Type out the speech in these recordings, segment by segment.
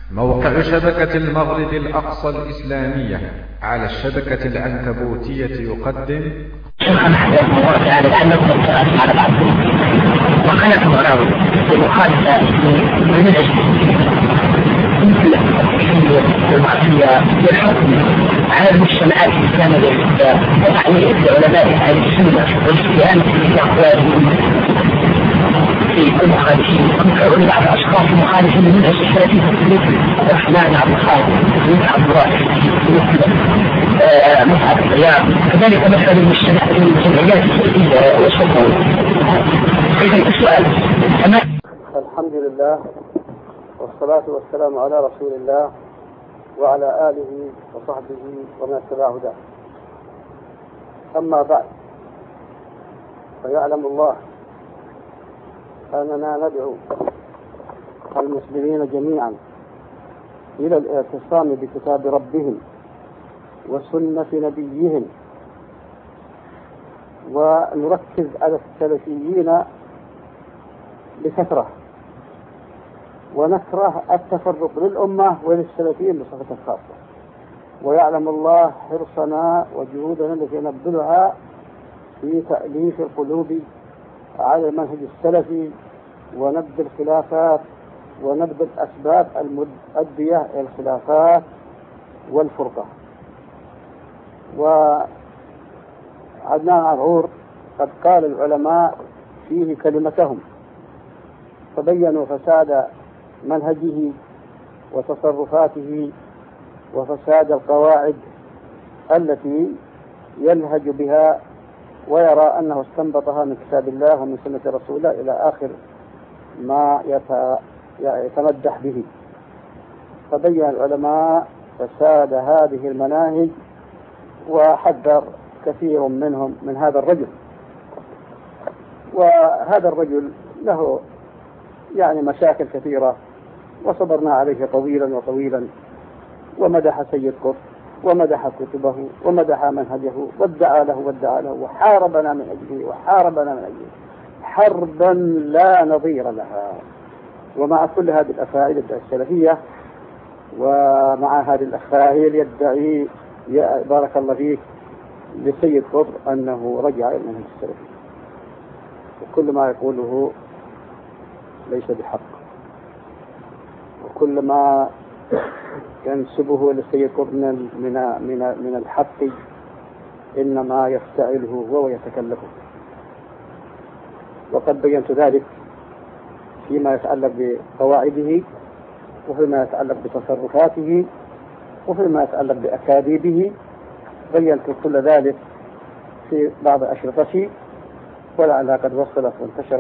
موقع شبكة المغرب الأقصى الإسلامية على الشبكة العنكبوتية يقدم المعصية والحكم على المجتمعات الإسلامية وتعليق العلماء أهل السنة والاستهانة بأقوالهم في كل مخالفين ومن بعض أشخاص مخالفين من أجل السلفية مثل الرحمن عبد الخالق مثل عبد الراشد مثل مصعب الرياض كذلك مثل الجمعيات السلفية والشرطة. إذن السؤال الحمد لله والصلاة والسلام على رسول الله وعلى آله وصحبه ومن اتبع هداه. أما بعد، فيعلم الله أننا ندعو المسلمين جميعا إلى الاعتصام بكتاب ربهم وسنة نبيهم، ونركز على السلفيين بكثرة، ونكره التفرق للأمة وللسلفيين بصفة خاصة. ويعلم الله حرصنا وجهودنا التي نبذلها في تأليف القلوب على المنهج السلفي ونبذ الخلافات ونبذ الأسباب المؤدية إلى الخلافات والفرقة. وعدنان عرعور قد قال العلماء فيه كلمتهم، فبينوا فساد منهجه وتصرفاته وفساد القواعد التي ينهج بها ويرى أنه استنبطها من كتاب الله ومن سنة رسول الله إلى آخر ما يتمدح به. فبين العلماء فساد هذه المناهج وحذر كثير منهم من هذا الرجل. وهذا الرجل له مشاكل كثيرة، وصبرنا عليه طويلا وطويلا، ومدح سيد قطب ومدح كتبه ومدح منهجه وادعى له وحاربنا من أجله حربا لا نظير لها. ومع كل هذه الأفاعيل السلفية ومع هذه الأفاعيل يدعي يا بارك الله فيك لسيد قطب أنه رجع إلى المنهج السلفي، وكل ما يقوله ليس بحق، وكل ما ينسبه للسيد قطب من الحق إنما يفتعله هو ويتكلفه. وقد بينت ذلك فيما يتعلق بقواعده، وفيما يتعلق بتصرفاته، وفيما يتعلق بأكاذيبه. بينت كل ذلك في بعض أشرطتي، ولعلها قد وصلت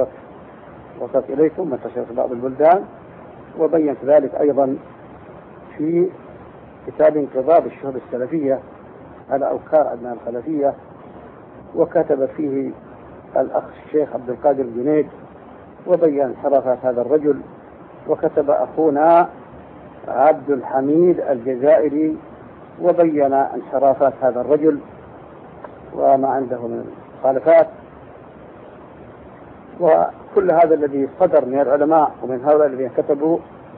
إليكم وانتشرت في بعض البلدان. وبينت ذلك أيضا في كتاب انقضاض الشهب السلفية على أوكار عدنان الخلفية، وكتب فيه الأخ الشيخ عبد القادر الجنيد وبين انحرافات هذا الرجل، وكتب أخونا عبد الحميد الجزائري وبين انحرافات هذا الرجل وما عنده من مخالفات. وكل هذا الذي صدر من العلماء ومن هؤلاء الذين كتبوا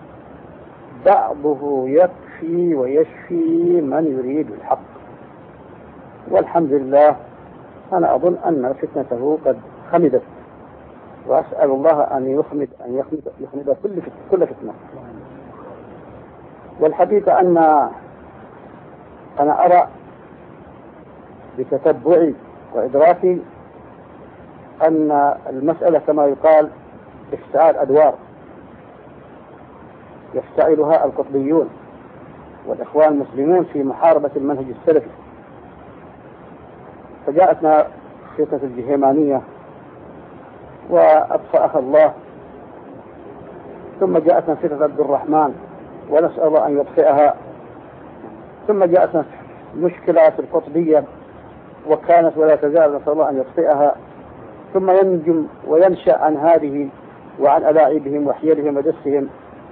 بعضه يكفي ويشفي من يريد الحق. والحمد لله، أنا أظن أن فتنته قد خمدت، وأسأل الله أن يخمد كل فتنة. والحقيقة أنا أرى بتتبعي وإدراكي أن المسألة كما يقال اشتعال أدوار يفتعلها القطبيون والإخوان المسلمون في محاربة المنهج السلفي. فجاءتنا فتنة الجهيمانية وأطفأها الله، ثم جاءتنا فتنة عبد الرحمن ونسأل الله أن يطفئها، ثم جاءتنا مشكلات القطبية وكانت ولا تزال نسأل الله أن يطفئها، ثم ينجم وينشأ عن هذه وعن ألاعيبهم وحيلهم ودسهم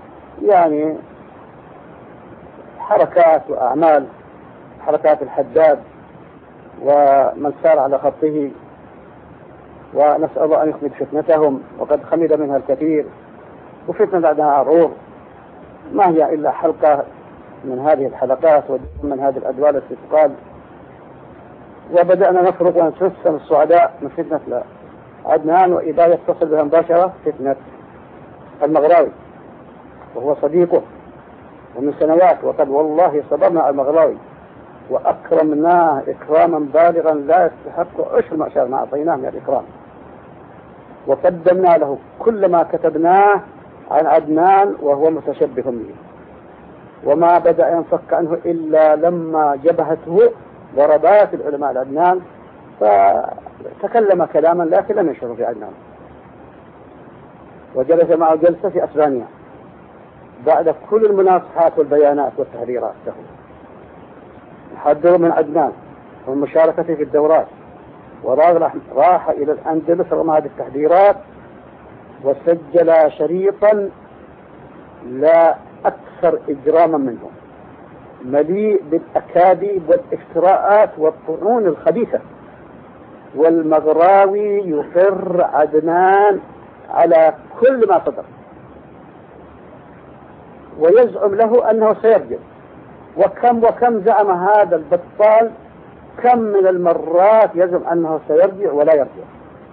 حركات وأعمال، حركات الحداد ومن سار على خطه، ونسأل الله أن يخمد فتنتهم، وقد خمد منها الكثير. وفتنة بعدها عرور، ما هي إلا حلقة من هذه الحلقات ومن هذه الأدوار التي تقال، وبدأنا نفرق ونتوسم السعداء من فتنة عدنان، وإذا يتصل بها مباشرة فتنة المغراوي وهو صديقه ومن سنوات، وقد والله صبرنا على المغراوي وأكرمناه إكراما بالغا لا يستحق عشر ما أعطيناه من الإكرام، وقدمنا له كل ما كتبناه عن عدنان وهو متشبه به، وما بدأ ينفك عنه إلا لما جبهته ضربات العلماء لعدنان، فتكلم كلاما لكن لم يشعر في عدنان، وجلس معه جلسة في أسبانيا بعد كل المناصحات والبيانات والتحذيرات له، يحذر من عدنان والمشاركة في الدورات، وراح إلى الأندلس رغم هذه التحذيرات، وسجل شريطا لا أكثر إجراما منه، مليء بالأكاذيب والافتراءات والطعون الخبيثة، والمغراوي يقر عدنان على كل ما صدر، ويزعم له أنه سيرجع، وكم زعم هذا البطال، كم من المرات يزعم أنه سيرجع ولا يرجع.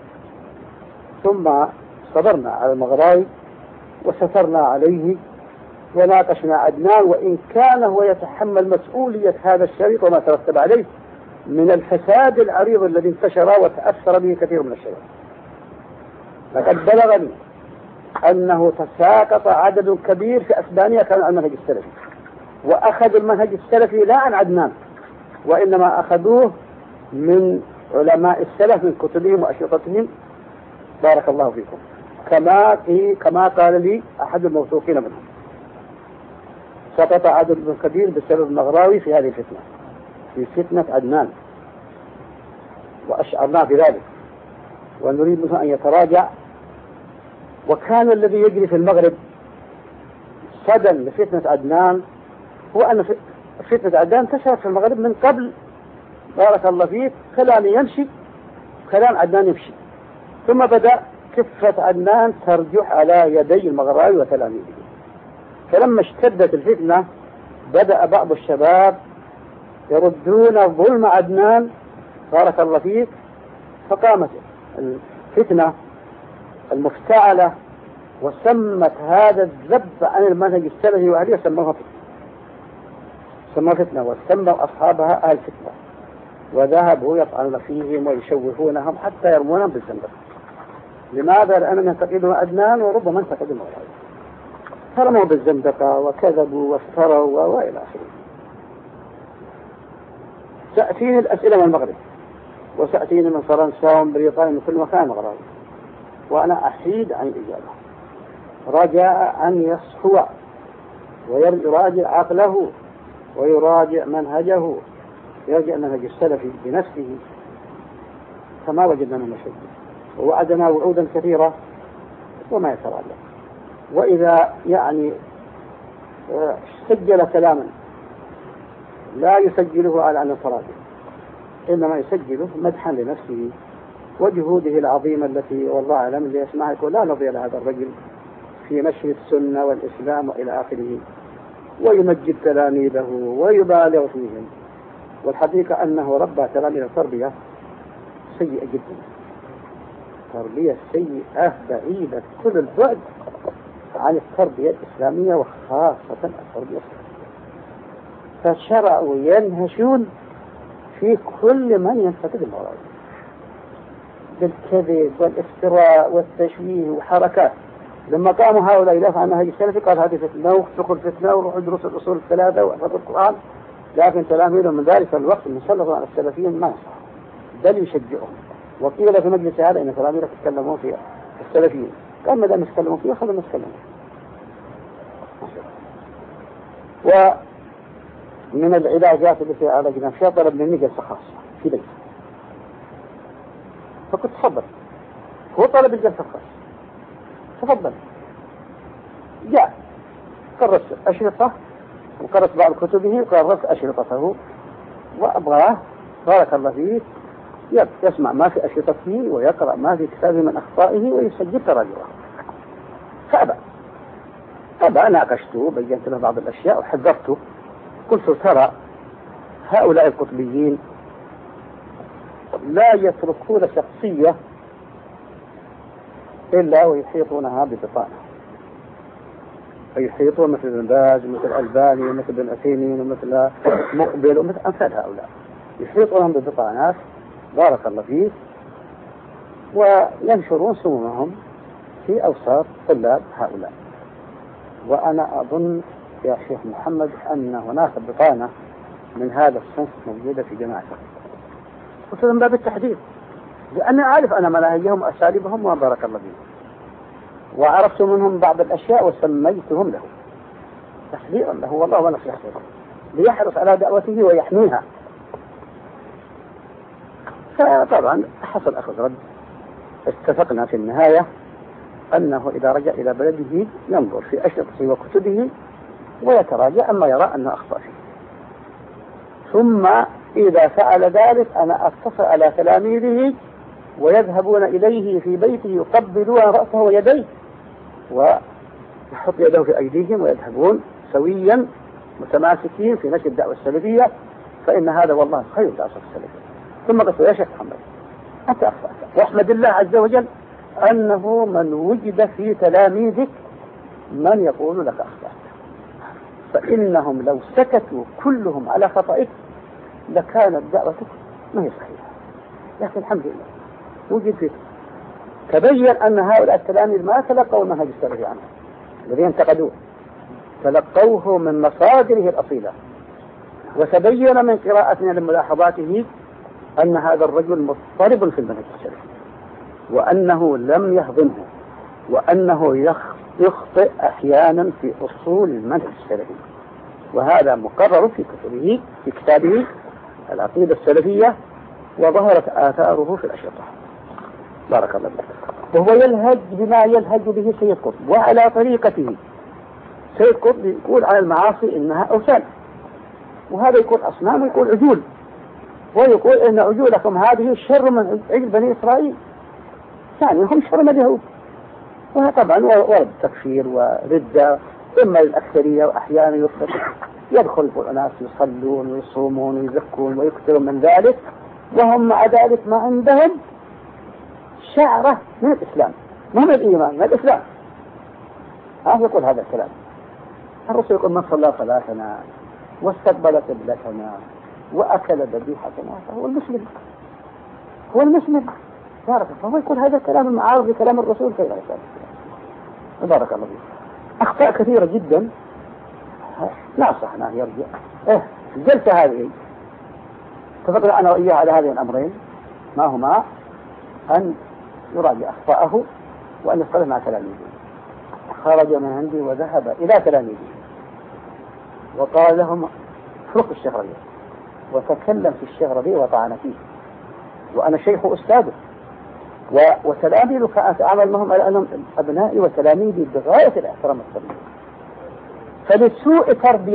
ثم صبرنا على المغراوي وسترنا عليه وناقشنا عدنان، وإن كان هو يتحمل مسؤولية هذا الشريط وما ترتب عليه من الفساد العريض الذي انتشر وتأثر به كثير من الشباب. لقد بلغني أنه تساقط عدد كبير في أسبانيا كان عن المنهج السلفي، وأخذوا المنهج السلفي لا عن عدنان، وإنما أخذوه من علماء السلف من كتبهم وأشرطتهم، بارك الله فيكم، كما قال لي أحد الموثوقين منهم. سقط عدد كبير بسبب المغراوي في هذه الفتنة، في فتنة عدنان، وأشعرنا بذلك ونريد منه أن يتراجع. وكان الذي يجري في المغرب صدى لفتنة عدنان هو أن فتنة عدنان انتشرت في المغرب من قبل، بارك الله فيك، كلام يمشي كلام عدنان يمشي، ثم بدأ كفة عدنان ترجح على يدي المغراوي وتلاميذه. فلما اشتدت الفتنة بدأ بعض الشباب يردون ظلم عدنان، بارك الله فيك، فقامت الفتنة المفتعلة وسمت هذا الذب عن المنهج السلفي وعليه سموها فتنة، وسموا أصحابها أهل فتنة، وذهبوا يطعنون فيهم ويشوهونهم حتى يرمونهم بالزندقة. لماذا؟ لأنهم ينتقدون عدنان وربما ينتقدون المغراوي، فرموا بالزندقة وكذبوا وافتروا وإلى آخره. تأتيني الأسئلة من المغرب، وتأتيني من فرنسا ومن بريطانيا من كل مكان مغراوي، وأنا أحيد عن الإجابة، رجاء أن يصحو ويراجع عقله ويراجع منهجه، يرجع منهج السلفي بنفسه، فما وجدنا من مشكلة، ووعدنا وعودا كثيرة وما يتراجع. وإذا سجل كلاما لا يسجله على أن يتراجع، إنما يسجله مدحا لنفسه وجهوده العظيمة التي والله أعلم اللي يسمعها يقول لا نظير لهذا الرجل في نشر السنة والإسلام وإلى آخره، ويمجد تلاميذه ويبالغ فيهم. والحقيقة أنه ربى تلاميذ تربية سيئة جدا، تربية سيئة بعيدة كل البعد عن التربية الإسلامية وخاصة التربية السلفية. فشرعوا ينهشون في كل من ينتقد المغراوي بالكذب والافتراء والتشويه وحركات. لما قاموا هؤلاء يدافعوا عن منهج السلفي قال هذه فتنة وتدخل فتنة وروحوا دروس الأصول الثلاثة واحفظوا القرآن، لكن تلاميذهم من ذلك الوقت المسلط على السلفيين ما يصح بل يشجعهم. وقيل في مجلس هذا إن تلاميذك يتكلمون في السلفيين، قال ما دام يتكلمون فيه خلوا نتكلم. ومن العلاجات التي عالجنا فيها طلب مني جلسة خاصة في بيت، فكنت تفضل، هو طلب الجلسة الخاصة تفضل، جاء قررت أشرطة وقرأت بعض كتبه وقررت أشرطته، وأبغاه بارك الله فيه يسمع ما في أشرطته ويقرأ ما في كتابه من أخطائه ويسجل تراجعه، فأبى. طبعا ناقشته، بينت له بعض الأشياء وحذرته، قلت ترى هؤلاء القطبيين لا يتركون شخصية إلا ويحيطونها ببطانة، فيحيطون مثل ابن باز ومثل الألباني ومثل ابن عثيمين ومثل مقبل ومثل أمثال هؤلاء، يحيطونهم ببطانات بارك الله فيه، وينشرون سمومهم في أوساط طلاب هؤلاء. وأنا أظن يا شيخ محمد أن هناك بطانة من هذا الصنف موجودة في جماعة، خصوصا من باب التحديد، لأني أعرف أنا مناهجهم وأساليبهم وبارك الله فيهم، وعرفت منهم بعض الأشياء وسميتهم له تحذيرا له والله ونصيحته ليحرص على دعوته ويحميها. فطبعا حصل أخذ رد، اتفقنا في النهاية أنه إذا رجع إلى بلده ينظر في أشرطته وكتبه ويتراجع أما يرى أنه أخطأ فيه، ثم إذا فعل ذلك أنا أتصل على تلاميذه ويذهبون إليه في بيته يقبلون رأسه ويديه ويحط يده في أيديهم ويذهبون سويا متماسكين في نشر الدعوة السلفية، فإن هذا والله خير دعوة السلفية. ثم قلت يا شيخ محمد أنت أخطأت، واحمد الله عز وجل أنه من وجد في تلاميذك من يقول لك أخطأت، فإنهم لو سكتوا كلهم على خطئك لكانت دعوتك ما هي صحيحة، لكن الحمد لله وجد فيك. تبين أن هؤلاء التلاميذ ما تلقوا المنهج السلفي عنه الذين انتقدوه، تلقوه من مصادره الأصيلة، وتبين من قراءتنا لملاحظاته أن هذا الرجل مضطرب في المنهج السلفي، وأنه لم يهضمه، وأنه يخطئ أحيانا في أصول المنهج السلفي، وهذا مقرر في كتبه في كتابه العقيدة السلفية، وظهرت آثاره في الأشرطة بارك الله فيك. وهو يلهج بما يلهج به سيد قطب وعلى طريقته. سيد قطب يقول على المعاصي إنها أوثان، وهذا يقول أصنام ويقول عجول، ويقول إن عجولكم هذه شر من عجل بني إسرائيل، يعني هم شر من اليهود. وطبعا ورد تكفير وردة إما للأكثرية، وأحيانا يدخل الناس يصلون ويصومون ويزكون ويكثرون من ذلك، وهم مع ذلك ما عندهم شعرة من الإسلام، ما من الإيمان، من الإسلام. يقول هذا الكلام. الرسول يقول من صلى صلاتنا واستقبل قبلتنا وأكل ذبيحتنا فهو المسلم، هو المسلم بارك الله. فهو يقول هذا الكلام المعارض لكلام الرسول كيف يسأل بارك الله فيه. أخطاء كثيرة جدا نصحنا يرجع. الجلسة هذه اتفقنا أنا وإياه على هذين الأمرين، ما هما أن يراجع أخطاءه وأن يصطلح مع تلاميذه. خرج من عندي وذهب إلى تلاميذه وقال لهم فرق الشغربي، وتكلم في الشغربي وطعن فيه، وأنا شيخ أستاذه وتلاميذه فأتعامل معهم على أنهم أبنائي وتلاميذي بغاية الاحترام والتقدير. فلسوء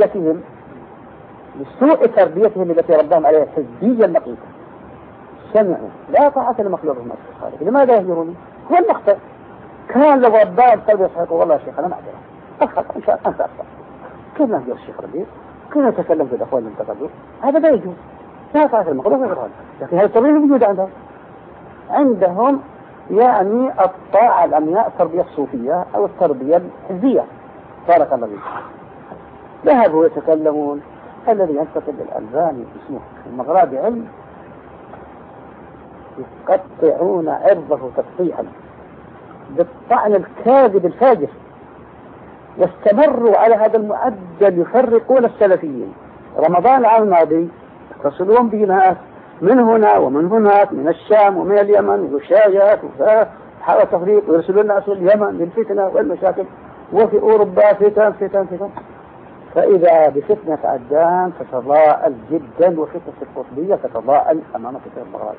تربيتهم التي ربهم عليها الحزبية اللقيطة سمعوا لا طاعة لمخلوقهم في الخالق، لماذا يهجروني؟ هو المخطئ. كان لو ربهم قلبه يصحيح والله يا شيخ أنا ما أعرف أخطأ إن شاء الله أنت أخطأ، كيف نهجر الشيخ ربيع؟ كيف نتكلم في الأخوان اللي انتقدوا؟ هذا لا يجوز، لا طاعة لمخلوق في الخالق. لكن هذا الطبيعي موجود عندهم يعني الطاعة الأمناء التربية الصوفية أو التربية الحزبية بارك الله فيك. ذهبوا يتكلمون الذي ينتقد الألباني اسمه المغربي علم، يقطعون عرضه تقطيعا بالطعن الكاذب الفاجر، واستمروا على هذا المعدل يفرقون السلفيين. رمضان العام الماضي يتصلون بناس من هنا ومن هناك، من الشام ومن اليمن وشايات وحاول تفريق، ويرسلون الناس اليمن للفتنة والمشاكل، وفي أوروبا فتن. فإذا بفتنة عدان تتضاءل جدا، وفتنة القطبية تتضاءل أمام فتنة المغرب.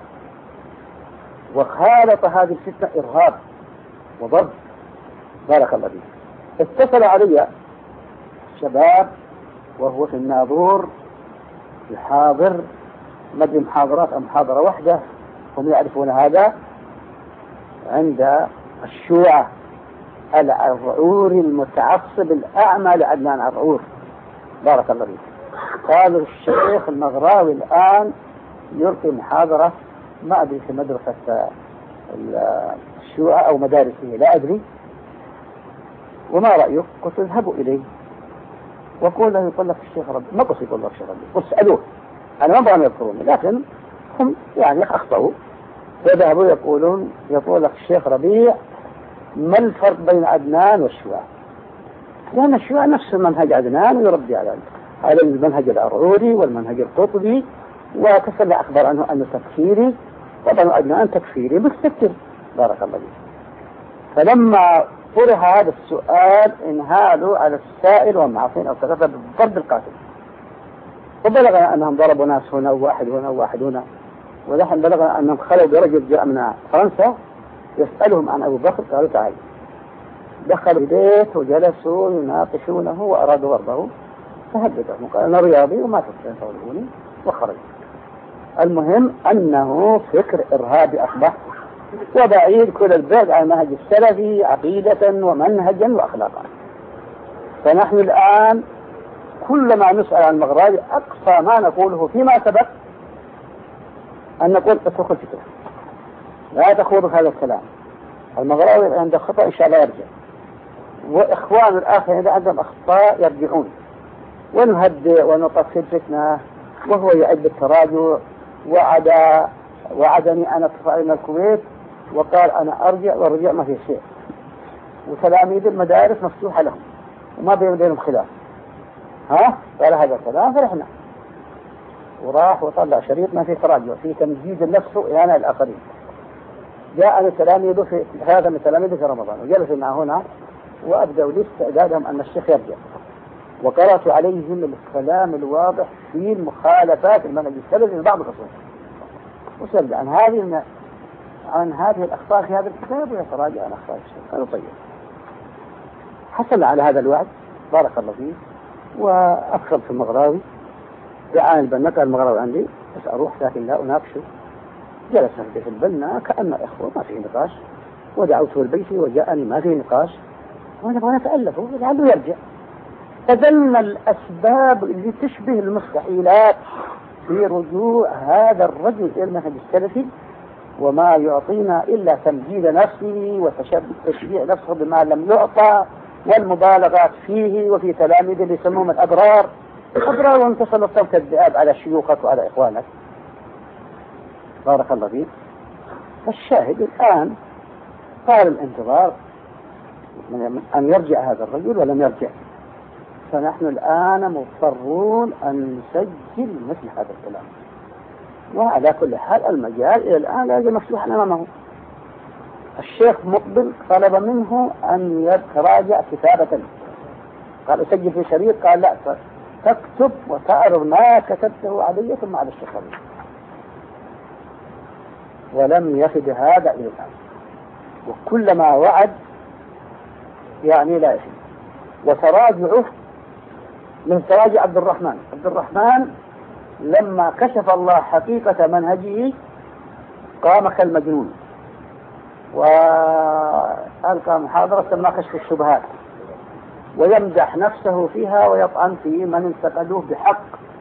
وخالط هذه الفتنة إرهاب وضرب بارك الله فيه. اتصل علي شباب وهو في الناظور يحاضر مدري محاضرات أو محاضرة واحدة، هم يعرفون هذا عند الشيوعة العرعوري المتعصب الأعمى لعدنان عرعور بارك الله فيك. قال الشيخ المغراوي الآن يلقي محاضرة ما أدري في مدرسة الشيوعة أو مدارسه لا أدري، وما رأيك؟ قلت اذهبوا إليه وقول له يقول لك الشيخ ربي، ما قلت يقول لك الشيخ ربي، قلت اسألوه، أنا ما أبغى يذكروني، لكن هم يعني أخطأوا وذهبوا يقول لك الشيخ ربيع ما الفرق بين عدنان والشيوعة؟ لأن الشيوعة نفس منهج عدنان ويربي على المنهج العرعوري والمنهج القطبي، وكسر أخبر عنه أنه تكفيري، طبعا عدنان تكفيري مستكبر بارك الله فيك. فلما طرح هذا السؤال انهالوا على السائل ومعصين أو ثلاثة بالضرب القاتل، وبلغنا أنهم ضربوا ناس هنا وواحد هنا وواحد هنا، ولحن بلغنا أنهم خلوا برجل جاء من فرنسا يسألهم عن أبو بكر، قالوا تعال، دخلوا البيت وجلسوا يناقشونه وأرادوا ضربه، فهددهم قال أنا رياضي وما تستطيعوني وخرج. المهم أنه فكر إرهابي أصبح وبعيد كل البعد عن المنهج السلفي عقيدة ومنهجا وأخلاقا. فنحن الآن كلما نسأل عن المغراوي أقصى ما نقوله فيما سبق أن نقول اتركوا الفكرة، لا تخوضوا هذا الكلام، المغراوي عند خطأ إن شاء الله يرجع، وإخوان الآخرين إذا عندهم أخطاء يرجعون، ونهدئ ونطفي الفتنة. وهو يعد التراجع، وعدني أنا من الكويت وقال أنا أرجع والرجع ما في شيء، وتلاميذ المدارس مفتوحة لهم وما بينهم خلاف، قال هذا الكلام فرحنا، وراح وطلع شريط ما فيه تراجع، فيه تمجيد نفسه إهانة الآخرين. جاء التلاميذ في هذا من التلاميذ في رمضان وجلسوا معه هنا وأبدأوا لاستعدادهم أن الشيخ يرجع، وقرأت عليهم الكلام الواضح في المخالفات المنهج السلفي في بعض الأصول، وسأل عن هذه الأخطاء في هذا الكتاب ويتراجع عن أخطاء الشيخ. قالوا طيب، حصل على هذا الوعد بارك الله فيه، وأفصل في المغراوي، دعاني البنا، قال المغراوي عندي بس أروح لكن لا أناقشه. جلسنا في البنا كأن إخوة ما في نقاش، ودعوته البيتي وجاءني ما في نقاش، ونبغى نتألفه لعله يرجع. تدلنا الأسباب اللي تشبه المستحيلات في رجوع هذا الرجل إلى المنهج السلفي، وما يعطينا إلا تمجيد نفسه وتشبيع نفسه بما لم يعطى، والمبالغات فيه، وفي تلاميذ اللي يسموهم الأبرار وانتصل الصوت الذئاب على شيوخك وعلى إخوانك بارك الله فيك. فالشاهد الآن قال الانتظار أن يرجع هذا الرجل ولم يرجع، فنحن الآن مضطرون أن نسجل مثل هذا الكلام. وعلى كل حال المجال إلى الآن لا يزال مفتوحا أمامه. الشيخ مقبل طلب منه أن يتراجع كتابة، قال أسجل في شريط، قال لا تكتب وتعرض ما كتبته علي ثم على الشيخ، ولم يفد هذا إلى الآن، وكلما وعد يعني لا يفد. وتراجعه من تراجع عبد الرحمن لما كشف الله حقيقة منهجه قام كالمجنون وألقى محاضرة سماها كشف الشبهات، ويمدح نفسه فيها ويطعن في من انتقدوه بحق.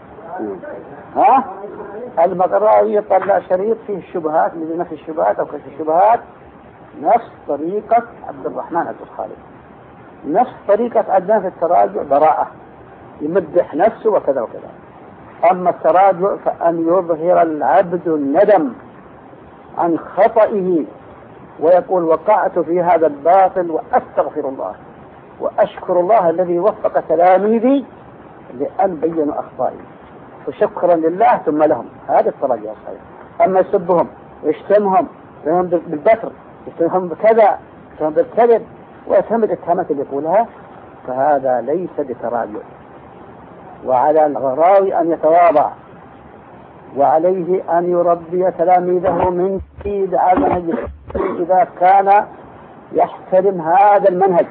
المغراوي طلع شريط فيه الشبهات، من نفس الشبهات أو كشف الشبهات، نفس طريقة عبد الرحمن عبد الخالق، نفس طريقة عدنان في التراجع، براءة، يمدح نفسه وكذا وكذا. أما التراجع فأن يظهر العبد الندم عن خطئه ويقول وقعت في هذا الباطل وأستغفر الله وأشكر الله الذي وفق تلاميذي لأن بينوا أخطائي، فشكرا لله ثم لهم. هذا التراجع الصحيح. أما يسبهم ويشتمهم بالبتر، يشتمهم بكذا، يشتمهم بالكذب، ويتهم الاتهامات اللي يقولها، فهذا ليس بتراجع. وعلى الغراوي أن يتواضع، وعليه أن يربي تلاميذه من جديد على المنهج إذا كان يحترم هذا المنهج،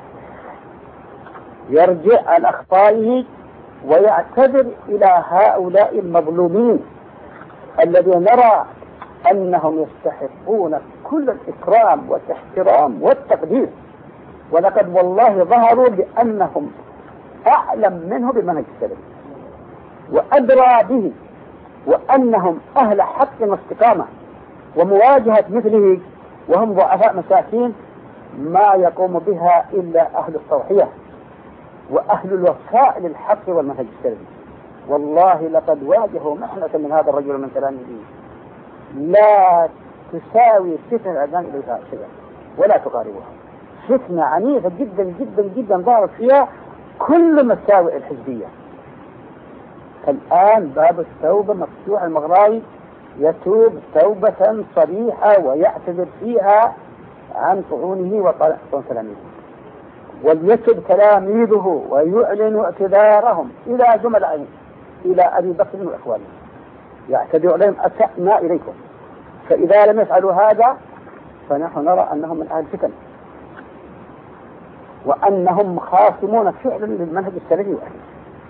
يرجع عن أخطائه ويعتذر إلى هؤلاء المظلومين الذين نرى أنهم يستحقون كل الإكرام والاحترام والتقدير، ولقد والله ظهروا بأنهم أعلم منه بالمنهج السلفي وأدرى به، وأنهم أهل حق واستقامة، ومواجهة مثله وهم ضعفاء مساكين ما يقوم بها إلا أهل التضحية وأهل الوفاء للحق والمنهج السلفي. والله لقد واجهوا محنة من هذا الرجل من تلاميذه لا تساوي فتنة الأذان إليها شيئا ولا تقاربها. فتنة عنيفة جدا جدا جدا ظهرت فيها كل مساوئ الحزبية. الآن باب التوبة مفتوح، المغراوي يتوب توبة صريحة ويعتذر فيها عن طعونه وطعن تلاميذه، وليكتب تلاميذه ويعلن اعتذارهم إلى زملائهم إلى أبي بكر وإخوانه، يعتذر عليهم أسأنا إليكم. فإذا لم يفعلوا هذا فنحن نرى أنهم من أهل الفتن وأنهم خاصمون فعلا للمنهج السلفي وأهله.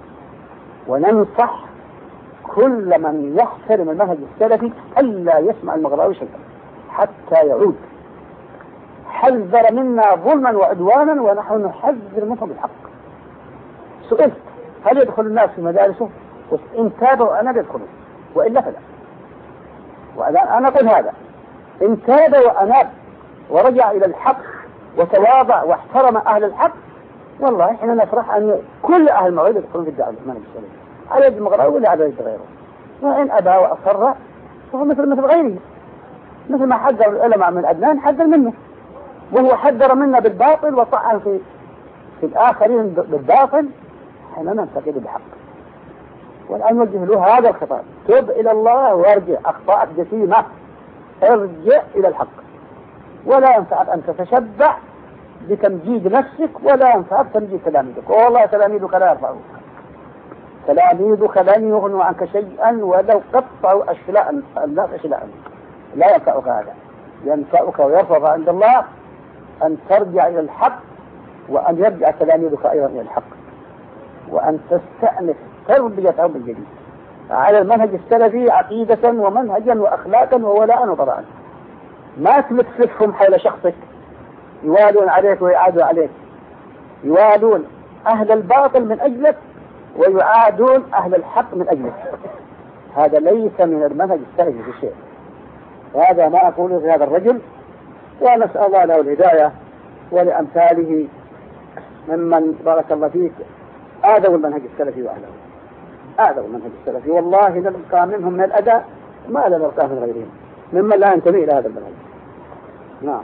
وننصح كل من يحترم المنهج السلفي ألا يسمع المغراوي شيئا حتى يعود. حذر منا ظلما وعدوانا ونحن نحذر منه بالحق. سئلت هل يدخل الناس في مدارسه؟ إن تابوا أنا يدخلوا وإلا فلا. وأنا أقول هذا إن تاب وأناب ورجع إلى الحق وتواضع واحترم أهل الحق والله إحنا نفرح أن كل أهل المغرب يدخلون في الدعوة المنهج السلفي على يد المغرب ولا على يد غيره. وإن أبى وأصر فهو مثل غيره، مثل ما حذر العلماء من أدنان حذر منه، وهو حذر منا بالباطل وطعن في الآخرين بالباطل. احنا ننتقد بحق. والآن نوجه له هذا الخطاب: تب إلى الله وارجع، أخطاءك جسيمة، ارجع إلى الحق. ولا ينفعك أن تتشبع بتمجيد نفسك ولا ينفعك تمجيد تلاميذك، والله تلاميذك لا يرفعوك، تلاميذك لن يغنوا عنك شيئا ولو قطعوا أشلاء الناس أشلاء. لا ينفعك هذا. ينفعك ويرفع عند الله أن ترجع إلى الحق، وأن يرجع تلاميذك أيضا إلى الحق، وأن تستأنف تربيتهم الجديد على المنهج السلفي عقيدة ومنهجا وأخلاقا وولاء وبراء. ما تلفهم حول شخصك يوالون عليك ويعادوا عليك، يوالون أهل الباطل من أجلك ويعادون أهل الحق من أجلك. هذا ليس من المنهج السلفي في شيء. هذا ما أقوله في هذا الرجل، ونسأل الله له الهداية ولأمثاله ممن بارك الله فيك آذوا المنهج السلفي وأهله، آذوا المنهج السلفي. والله نلقى منهم من الأذى ما لا نلقاه من غيرهم ممن لا ينتمي إلى هذا المنهج. نعم.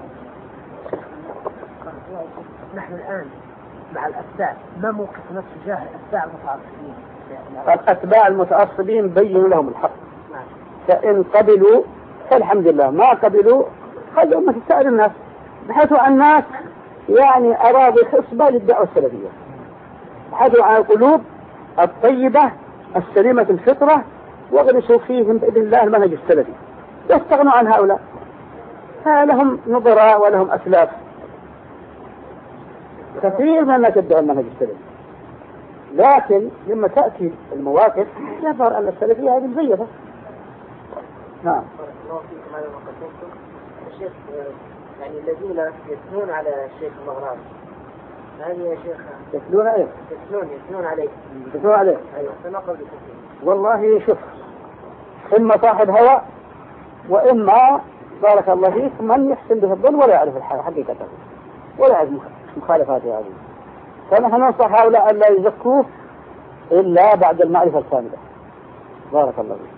نحن الآن مع الأتباع، ما موقفنا تجاه الأتباع المتعصبين؟ الأتباع المتعصبين بينوا لهم الحق، فإن قبلوا فالحمد لله، ما قبلوا هذا أمة سائر الناس، بحيث الناس يعني أرادوا خصبة للدعوة السلفية، بحيث عن القلوب الطيبة السليمة الفطرة وغرسوا فيهم بإذن الله المنهج السلفي، واستغنوا عن هؤلاء. فلهم نظراء ولهم أسلاف كثير من الناس يدعوا المنهج السلفي، لكن لما تأتي المواقف يظهر أن السلفية هذه مزيفة. نعم. الشيخ يعني الذين يثنون على الشيخ المغربي، هذه يا شيخ يثنون عليه؟ يثنون عليه. يثنون عليه؟ أيوة. فما قبل والله شوف، إما صاحب هوى وإما بارك الله فيك من يحسن به الظن ولا يعرف حقيقته ولا يعرف مخالفاته هذه. فنحن ننصح هؤلاء أن لا يزكوه إلا بعد المعرفة الكاملة. بارك الله فيك.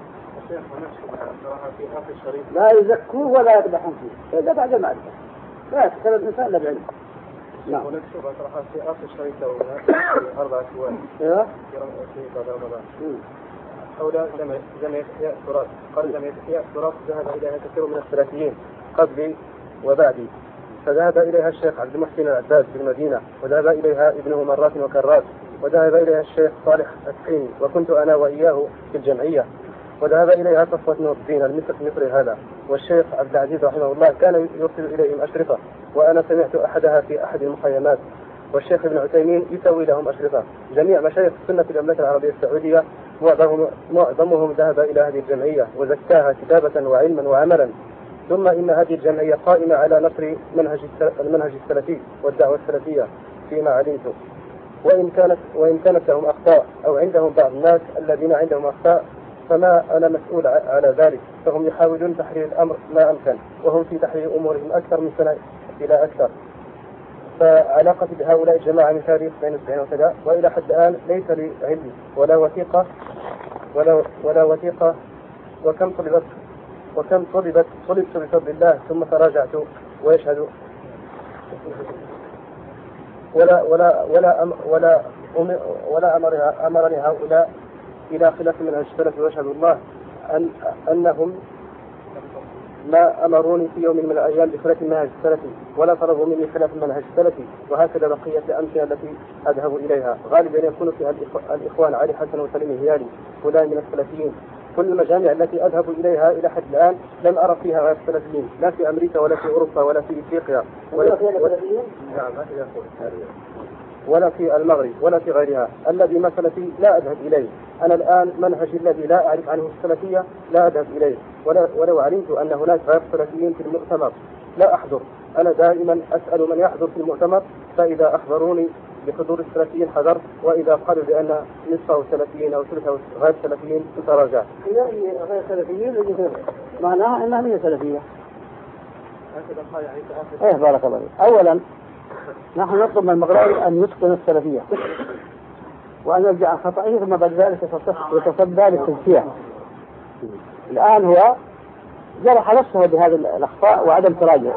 لا يزكوه ولا يقدحون فيه إلا بعد المعرفة، لا يتكلم الإنسان إلا بعلم. نعم. ونكتب أطرحها في آخر الشريط لونا 4 شوال في بعد رمضان. حول جمعية تراث، قال جمعية تراث ذهب إليها كثير من السلفيين قبلي وبعدي، فذهب إليها الشيخ عبد المحسن العباس في المدينة، وذهب إليها ابنه مرات وكرات، وذهب إليها الشيخ صالح السحيمي، وكنت أنا وإياه في الجمعية، وذهب إليها صفوة نور الدين المصري هذا، والشيخ عبد العزيز رحمه الله كان يرسل إليهم أشرطة، وأنا سمعت أحدها في أحد المخيمات، والشيخ ابن عثيمين يسوي لهم أشرطة. جميع مشايخ السنة في المملكة العربية السعودية معظمهم ذهب إلى هذه الجمعية وزكاها كتابة وعلما وعملا، ثم إن هذه الجمعية قائمة على نشر المنهج السلفي والدعوة السلفية فيما علمت، وإن كانت لهم أخطاء أو عندهم بعض الناس الذين عندهم أخطاء فما أنا مسؤول على ذلك، فهم يحاولون تحرير الأمر ما أمكن، وهم في تحرير أمورهم أكثر من سنة إلى أكثر. فعلاقتي بهؤلاء الجماعة من تاريخ 92 وكذا وإلى حد الآن ليس لي علم ولا وثيقة وكم طلبت بفضل الله ثم تراجعت ويشهد ولا أمرني هؤلاء إلى خلاف منهج السلف، ويشهد الله أنهم ما أمروني في يوم من الأيام بخلاف المنهج السلفي ولا طلبوا مني خلاف المنهج السلفي. وهكذا بقية الأمثلة التي أذهب إليها غالبا يكون فيها الإخوان علي حسن وسليم الهلالي فلان من السلفيين. كل المجامع التي أذهب إليها إلى حد الآن لم أرى فيها غير السلفيين، لا في أمريكا ولا في أوروبا ولا في إفريقيا ولا في المغرب ولا في غيرها. الذي ما سلفي لا أذهب إليه. أنا الآن منهجي الذي لا أعرف عنه السلفية لا أذهب إليه، ولو علمت أن هناك غير سلفيين في المؤتمر لا أحضر. أنا دائما أسأل من يحضر في المؤتمر، فإذا أخبروني بحضور السلفيين حضرت، وإذا قالوا بأن نصفه سلفيين أو ثلثه غير سلفيين تراجع. إذا غير سلفيين معناها أنها هي سلفية. إيه بارك الله فيك. أولا نحن نطلب من المغربي أن يتقن السلفية وأن يرجع عن خطئه، ثم بعد ذلك يتصدى للتزكية. الآن هو جرح نفسه بهذه الأخطاء وعدم تراجع،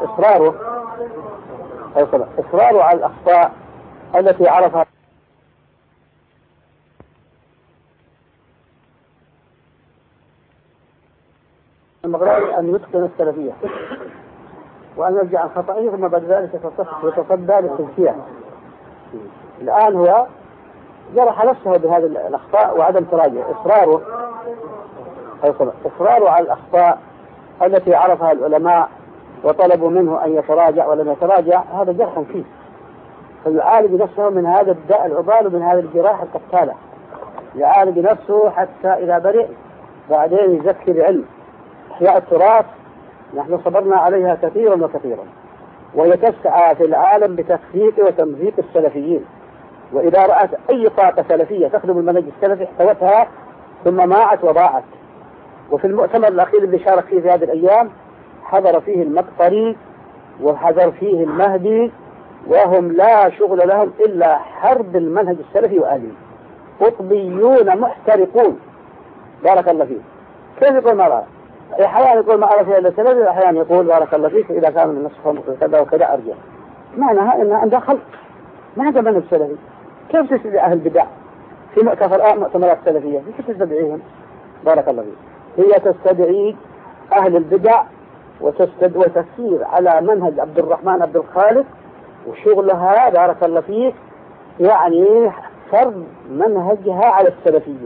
إصراره على الأخطاء التي عرفها المغربي أن يتقن السلفية وأن يرجع عن خطئه، ثم بعد ذلك يتصدى للتزكية. الآن هو جرح نفسه بهذه الأخطاء وعدم تراجع، إصراره على الأخطاء التي عرفها العلماء وطلبوا منه أن يتراجع ولم يتراجع، هذا جرح فيه، فيعالج نفسه من هذا الداء العضال ومن هذه الجراح القتالة، يعالج نفسه حتى إذا برئ بعدين يزكي بعلم. إحياء التراث نحن صبرنا عليها كثيرا وكثيرا، وهي تسعى في العالم بتخفيف وتمزيق السلفيين، وإذا رأت أي طاقة سلفية تخدم المنهج السلفي احتوتها ثم ماعت وضاعت. وفي المؤتمر الأخير اللي شارك فيه في هذه الأيام حضر فيه المقطري وحضر فيه المهدي، وهم لا شغل لهم إلا حرب المنهج السلفي وأهله، قطبيون محترقون. بارك الله فيك. كيف يقول ما رأى؟ أحيانا يقول ما أعرف إلا السلفي، وأحيانا يقول بارك الله فيك إذا كان من نصفهم كذا وكذا أرجع. معناها إن عندها خلق ما عندها منهج سلفي. كيف تستدعي أهل البدع في مؤتمرات سلفية؟ كيف تستدعيهم؟ بارك الله فيك. هي تستدعي أهل البدع وتسير على منهج عبد الرحمن عبد الخالق، وشغلها بارك الله فيك يعني فرض منهجها على السلفيين.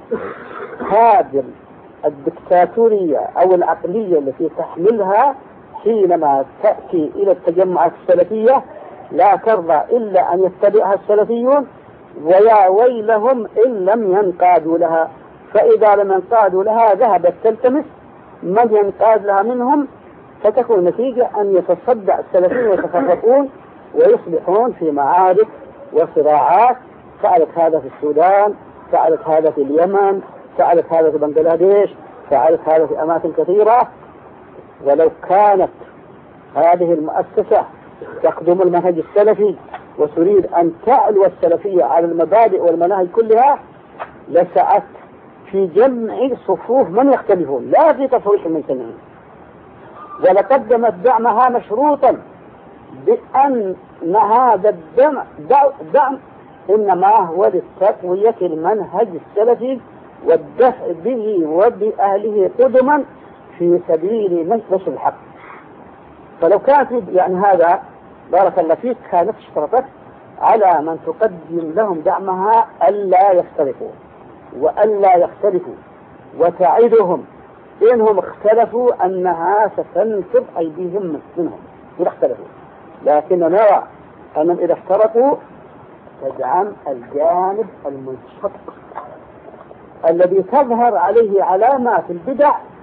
هذه الدكتاتورية أو العقلية التي تحملها حينما تأتي إلى التجمعات السلفية لا ترضى إلا أن يتبعها السلفيون، ويا ويلهم إن لم ينقادوا لها. فإذا لم ينقادوا لها ذهبت تلتمس من ينقاد لها منهم، فتكون النتيجة أن يتصدع السلفيين ويتفرقون ويصبحون في معارك وصراعات. فعلت هذا في السودان، فعلت هذا في اليمن، فعلت هذا في بنغلاديش، فعلت هذا في أماكن كثيرة. ولو كانت هذه المؤسسة تخدم المنهج السلفي وتريد أن تعلو السلفية على المبادئ والمناهج كلها لسعت في جمع صفوف من يختلفون لا في تفريق من سنين، ولقدمت دعمها مشروطا بأن هذا الدعم إنما هو لتقوية المنهج السلفي والدفع به وبأهله قدما في سبيل نشر الحق. فلو كانت يعني هذا بارك الله فيك كانت اشترطت على من تقدم لهم دعمها ألا يختلفوا وألا يختلفوا، وتعدهم إنهم اختلفوا أنها ستنفر أيديهم منهم إذا اختلفوا. لكن نرى أنهم إذا افترقوا تدعم الجانب المنشق الذي تظهر عليه علامات البدع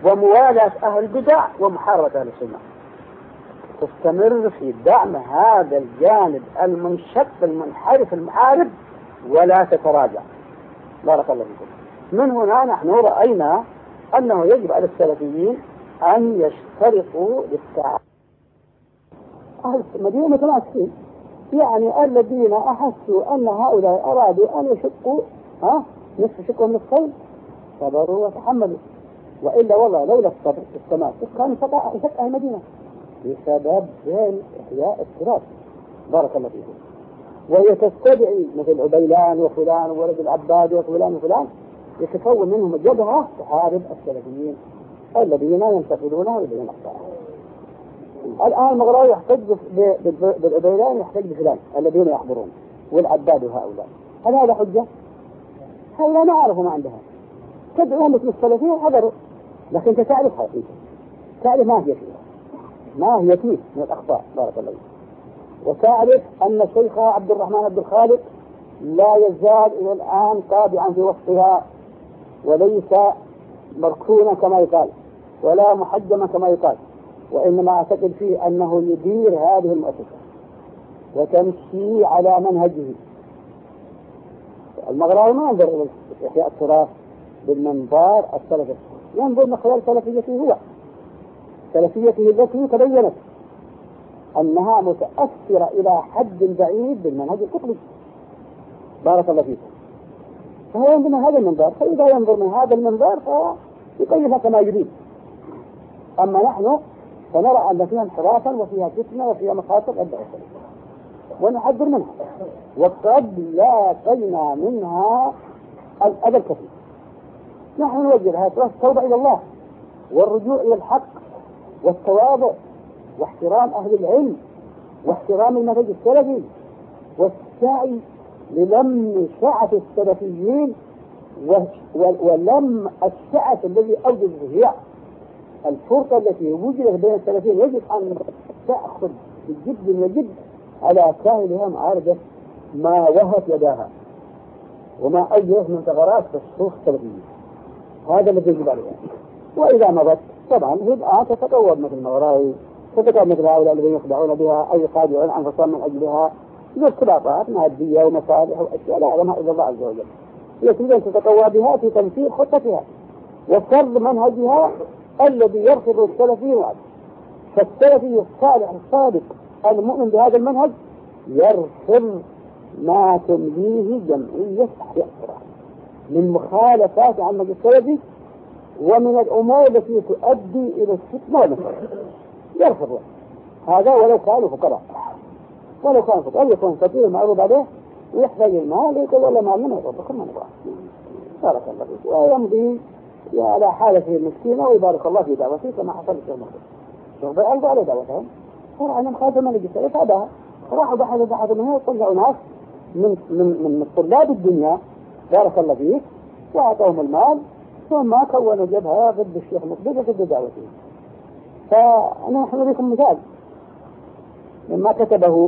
وموالاة أهل البدع ومحاربة أهل السنة. تستمر في دعم هذا الجانب المنشق المنحرف المحارب ولا تتراجع. بارك الله فيكم. من هنا نحن رأينا أنه يجب على السلفيين أن يشترطوا للتعاون. أهل المدينة متماسكين، يعني الذين أحسوا أن هؤلاء أرادوا أن يشقوا نصف شقوا من الصيد صبروا وتحملوا، وإلا والله لولا الصبر التماسك كان شق أهل المدينة بسبب إحياء التراث. بارك الله فيكم. وهي تستدعي مثل عبيلان وفلان وولد العباد وفلان وفلان يتكون منهم جبهة تحارب السلفيين الذين ينتقدون والذين أخطأوا. الآن المغراوي يحتج بالعبيلان يحتج بفلان الذين يحضرون والعباد هؤلاء. هل هذا حجة؟ هؤلاء ما عرفوا ما عندها. تدعوهم مثل السلفيين حضروا، لكن أنت تعرف حقيقة، تعرف ما هي فيها، ما هي فيه من الأخطاء. بارك الله فيك. وتعرف أن الشيخ عبد الرحمن عبد الخالق لا يزال إلى الآن طابعا في وسطها، وليس مركونا كما يقال ولا محجما كما يقال، وإنما أعتقد فيه أنه يدير هذه المؤسسة وتمشي على منهجه. المغراوي ما ينظر إلى إحياء التراث بالمنظار السلفي، ينظر من خلال سلفيته هو، سلفيته التي تبينت أنها متأثرة إلى حد بعيد بالمنهج القطبي. بارك الله فيكم. فهو ينظر من هذا المنظار، فإذا ينظر من هذا المنظار فيقيمها كما يريد. أما نحن فنرى أن فيها انحرافا وفيها فتنة وفيها مخاطر أدى ونحذر منها، وقد لاقينا منها الأذى الكثير. نحن نوجه هذا التوبة إلى الله والرجوع إلى الحق والتواضع واحترام أهل العلم واحترام المنهج السلفي والسعي للم شعث السلفيين ولم الشعث الذي أوجد الضياع. الفرقة التي وجدت بين السلفيين يجب أن تأخذ بجد وجد على كاهلها معارضة ما وهت يداها وما أوجدت من ثغرات في الصوف السلفيين. هذا الذي يجب عليها. وإذا مضت طبعا يبقى تتطور مثل المغراوي، تتطور مثل هؤلاء الذين يخدعون بها أو يخادعون أنفسهم من أجلها ارتباطات مادية ومصالح وأشياء لا يعلمها إلا الله عز وجل. هي تريد أن تتقوى بها في تنفيذ خطتها وفرض منهجها الذي يرفض السلفيين عنه. فالسلفي الصالح الصادق المؤمن بهذا المنهج يرفض ما تمليه جمعية أحياء التراث من مخالفات عن المنهج السلفي ومن الأمور التي تؤدي إلى الفتنة والنفاق. يرفض هذا ولو كانوا فقراء، ولو كان فقراء يكون فقير معروض عليه ويحتاج المال يقول ولا مال منه يطبخ من الله. بارك الله فيك. ويمضي على حالته المسكينة ويبارك الله في دعوته كما حصل في المغرب. شوف بألقوا على دعوتهم صار عنهم خالف الملك السلف هذا راحوا بحثوا منه وطلعوا ناس من طلاب الدنيا بارك الله فيك وأعطوهم المال ثم كونوا جبهة ضد الشيخ مقبل وضد دعوته. فنحن لكم مثال مما كتبه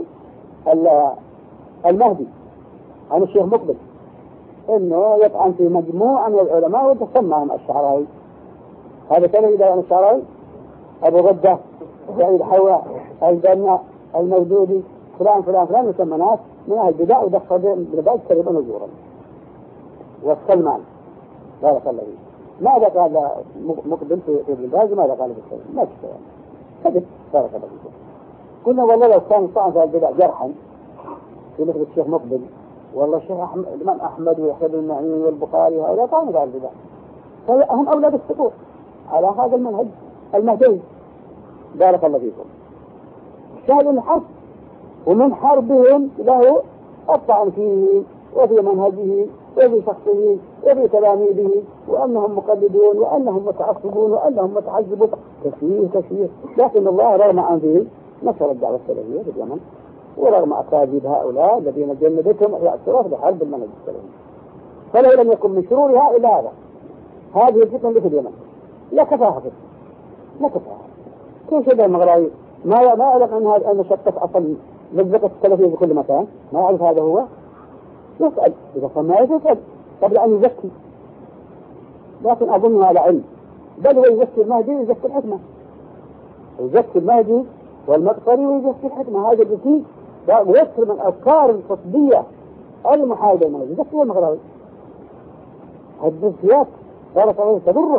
المهدي عن الشيخ مقبل انه يطعن في مجموعة من العلماء وتسمعهم الشعراوي. هذا كان إذا عن الشعراوي أبو غدة سعيد حواء البنا المودودي فلان فلان فلان يسمى ناس من أهل البدع ودخل بالبعض كذبا وزورا. والسلمان بارك الله فيه ماذا قال مقبل في ابن باز وماذا قال في السلمان؟ ما تشتغل كذب بارك الله فيه. قلنا والله لو كان طعن في البدع جرحا في مثل الشيخ مقبل والله الشيخ الإمام أحمد ويحيى بن معين والبخاري هؤلاء طعنوا في البدع فهم أولاد السقوط على هذا المنهج المهدي. بارك الله فيكم. شاهدوا الحرب ومن حربهم له الطعن فيه وفي منهجه وفي شخصه وفي تلاميذه وأنهم مقلدون وأنهم متعصبون وأنهم متحزبون كثير. لكن الله رغم عن ذلك نشر الدعوة السلفية في اليمن ورغم أكاذيب هؤلاء الذين جندتهم إحياء التراث لحرب المنهج السلفي. فلو لم يكن من شرورها إلا هذه الفتنة اللي في اليمن لا كفاها لا كفاها. كيف هذا المغراوي ما يعلم أن هذا أن شتت أصل لزقة السلفية في كل مكان ما يعرف هذا هو يسأل إذا كان ما يسأل قبل أن يزكي. لكن أظن على علم بل هو يزكي المهدي ويزكي الحكمة، يزكي المهدي والمقصري ويزكي الحكمة. هذا الذكي ويكثر من الأفكار القطبية المحايدة المهدي يزكي المغربي. الجنسيات صارت عليه تضره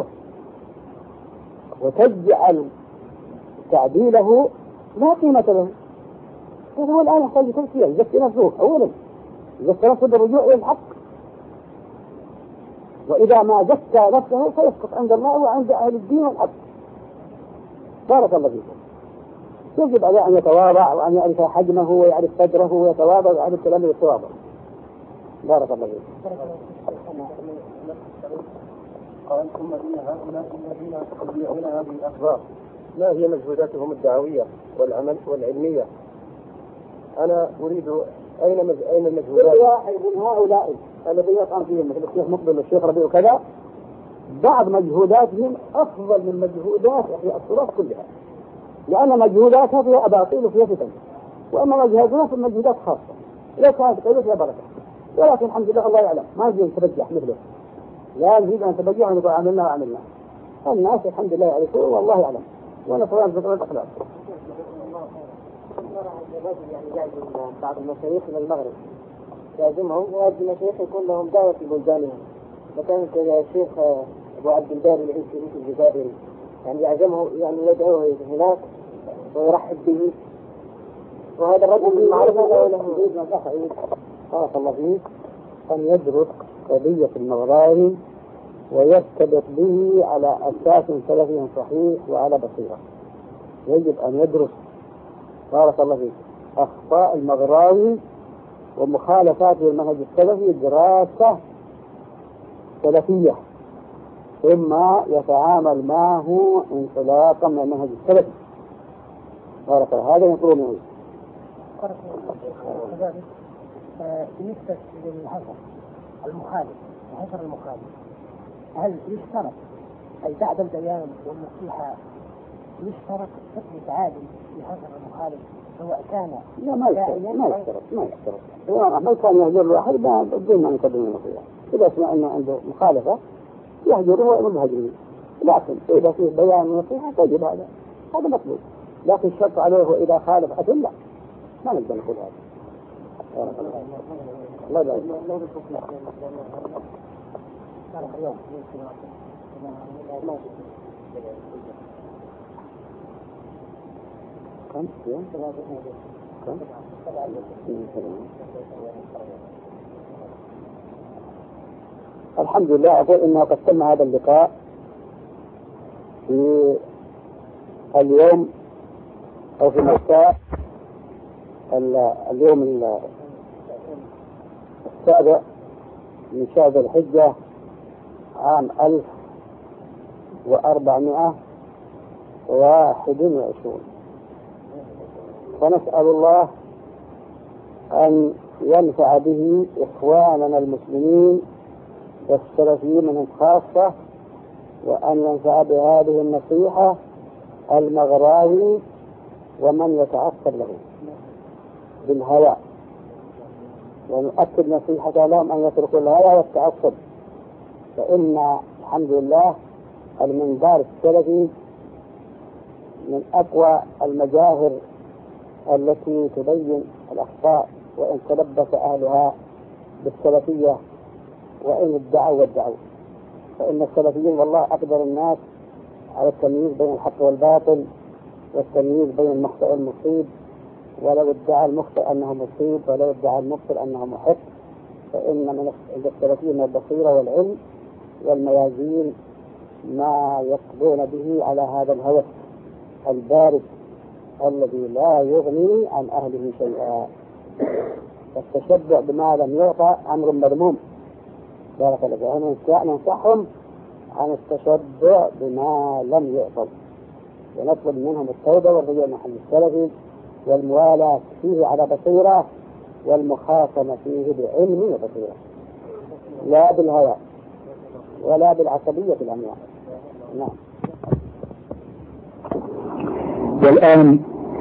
وتجعل تعديله لا قيمة له. هو الآن يحتاج لتزكية، يزكي نفسه أولا، يزكي نفسه بالرجوع إلى الحق، وإذا ما زكى نفسه فيسقط عند الله وعند أهل الدين والحق. بارك الله فيكم. يجب عليه أن يتواضع وأن يعرف حجمه ويعرف قدره ويتواضع ويعرف كلامه بالتواضع. بارك الله فيكم. قال ثم إن هؤلاء الذين يستطيعون هذه الأخبار ما هي مجهوداتهم الدعوية والعلمية؟ أنا أريد أين المجهودات؟ كل واحد من هؤلاء الذين يقام فيهم مثل الشيخ مقبل والشيخ ربيع وكذا، بعض مجهوداتهم أفضل من مجهودات في التراث كلها، لأن مجهوداتها فيها أباطيل وفيها فتن، وأما مجهوداتها في مجهودات خاصة لو كانت قيلة فيها بركة. ولكن الحمد لله الله يعلم ما نجي نتبجح مثله، لا نريد أن نتبجح ونقول عملنا وعملنا. الناس الحمد لله يعرفون والله يعلم، وأنا صراحة بطريقة الأخلاق. يعني يعزم بعض المشايخ من المغرب، يعزمهم ويعزم المشايخ يكون لهم دعوة في بلدانهم، مثلا الشيخ أبو عبد الباري العيسي في الجزائر، يعني يعزمه يعني يدعوه هناك ويرحب به، وهذا الرجل معروف له بارك الله فيك أن يدرس قضية المغراوي ويرتبط به على أساس سلفي صحيح وعلى بصيرة. يجب أن يدرس بارك الله فيك أخطاء المغراوي ومخالفاته المنهج السلفي دراسة سلفية، ثم يتعامل معه انطلاقا من المنهج السلفي. بارك الله. هذا يقول منه. بالنسبة للحصر المخالف وحصر المخالف، هل يشترط أي بعد البيان والنصيحة يشترط حكم تعادل في حصر المخالف سواء كان؟ لا ما يشترط. ما كان يهجر الواحد بدون ما يقدم النصيحة. إذا سمع أنه عنده مخالفة يهجره ويهجره، لكن إذا فيه بيان ونصيحة تجب هذا مطلوب. لكن الشرط عليه إذا خالف أثم لا، ما نقدر نقول هذا. لا لا الحمد لله. أقول إنه قد تم هذا اللقاء في اليوم أو في مساء اليوم السابع من شهر الحجة عام 1421، فنسأل الله أن ينفع به إخواننا المسلمين والسلفيين منهم خاصة، وأن ينفع بهذه النصيحة المغراوي ومن يتعصب له بالهوى، ونؤكد نصيحة لهم أن يتركوا الهوى والتعصب، فإن الحمد لله المنبر السلفي من أقوى المجاهر التي تبين الأخطاء وإن تلبس أهلها بالسلفية وإن ادعوا، فإن السلفيين والله أقدر الناس على التمييز بين الحق والباطل والتمييز بين المخطئ والمصيب، ولو ادعى المخطئ أنه مصيب ولو ادعى المبطل أنه محق، فإن من السلفيين البصيرة والعلم والميازين ما يقضون به على هذا الهوس البارد الذي لا يغني عن أهله شيئا. التشبع بما لم يعطى أمر مذموم. بارك الله فيك. ننصحهم عن التشبع بما لم يعطى، ونطلب منهم التوبة والرجوع محل السلفي والموالاة فيه على بصيرة والمخاصمة فيه بعلم وبصيرة، لا بالهوى ولا بالعصبية الأنواع. نعم. والآن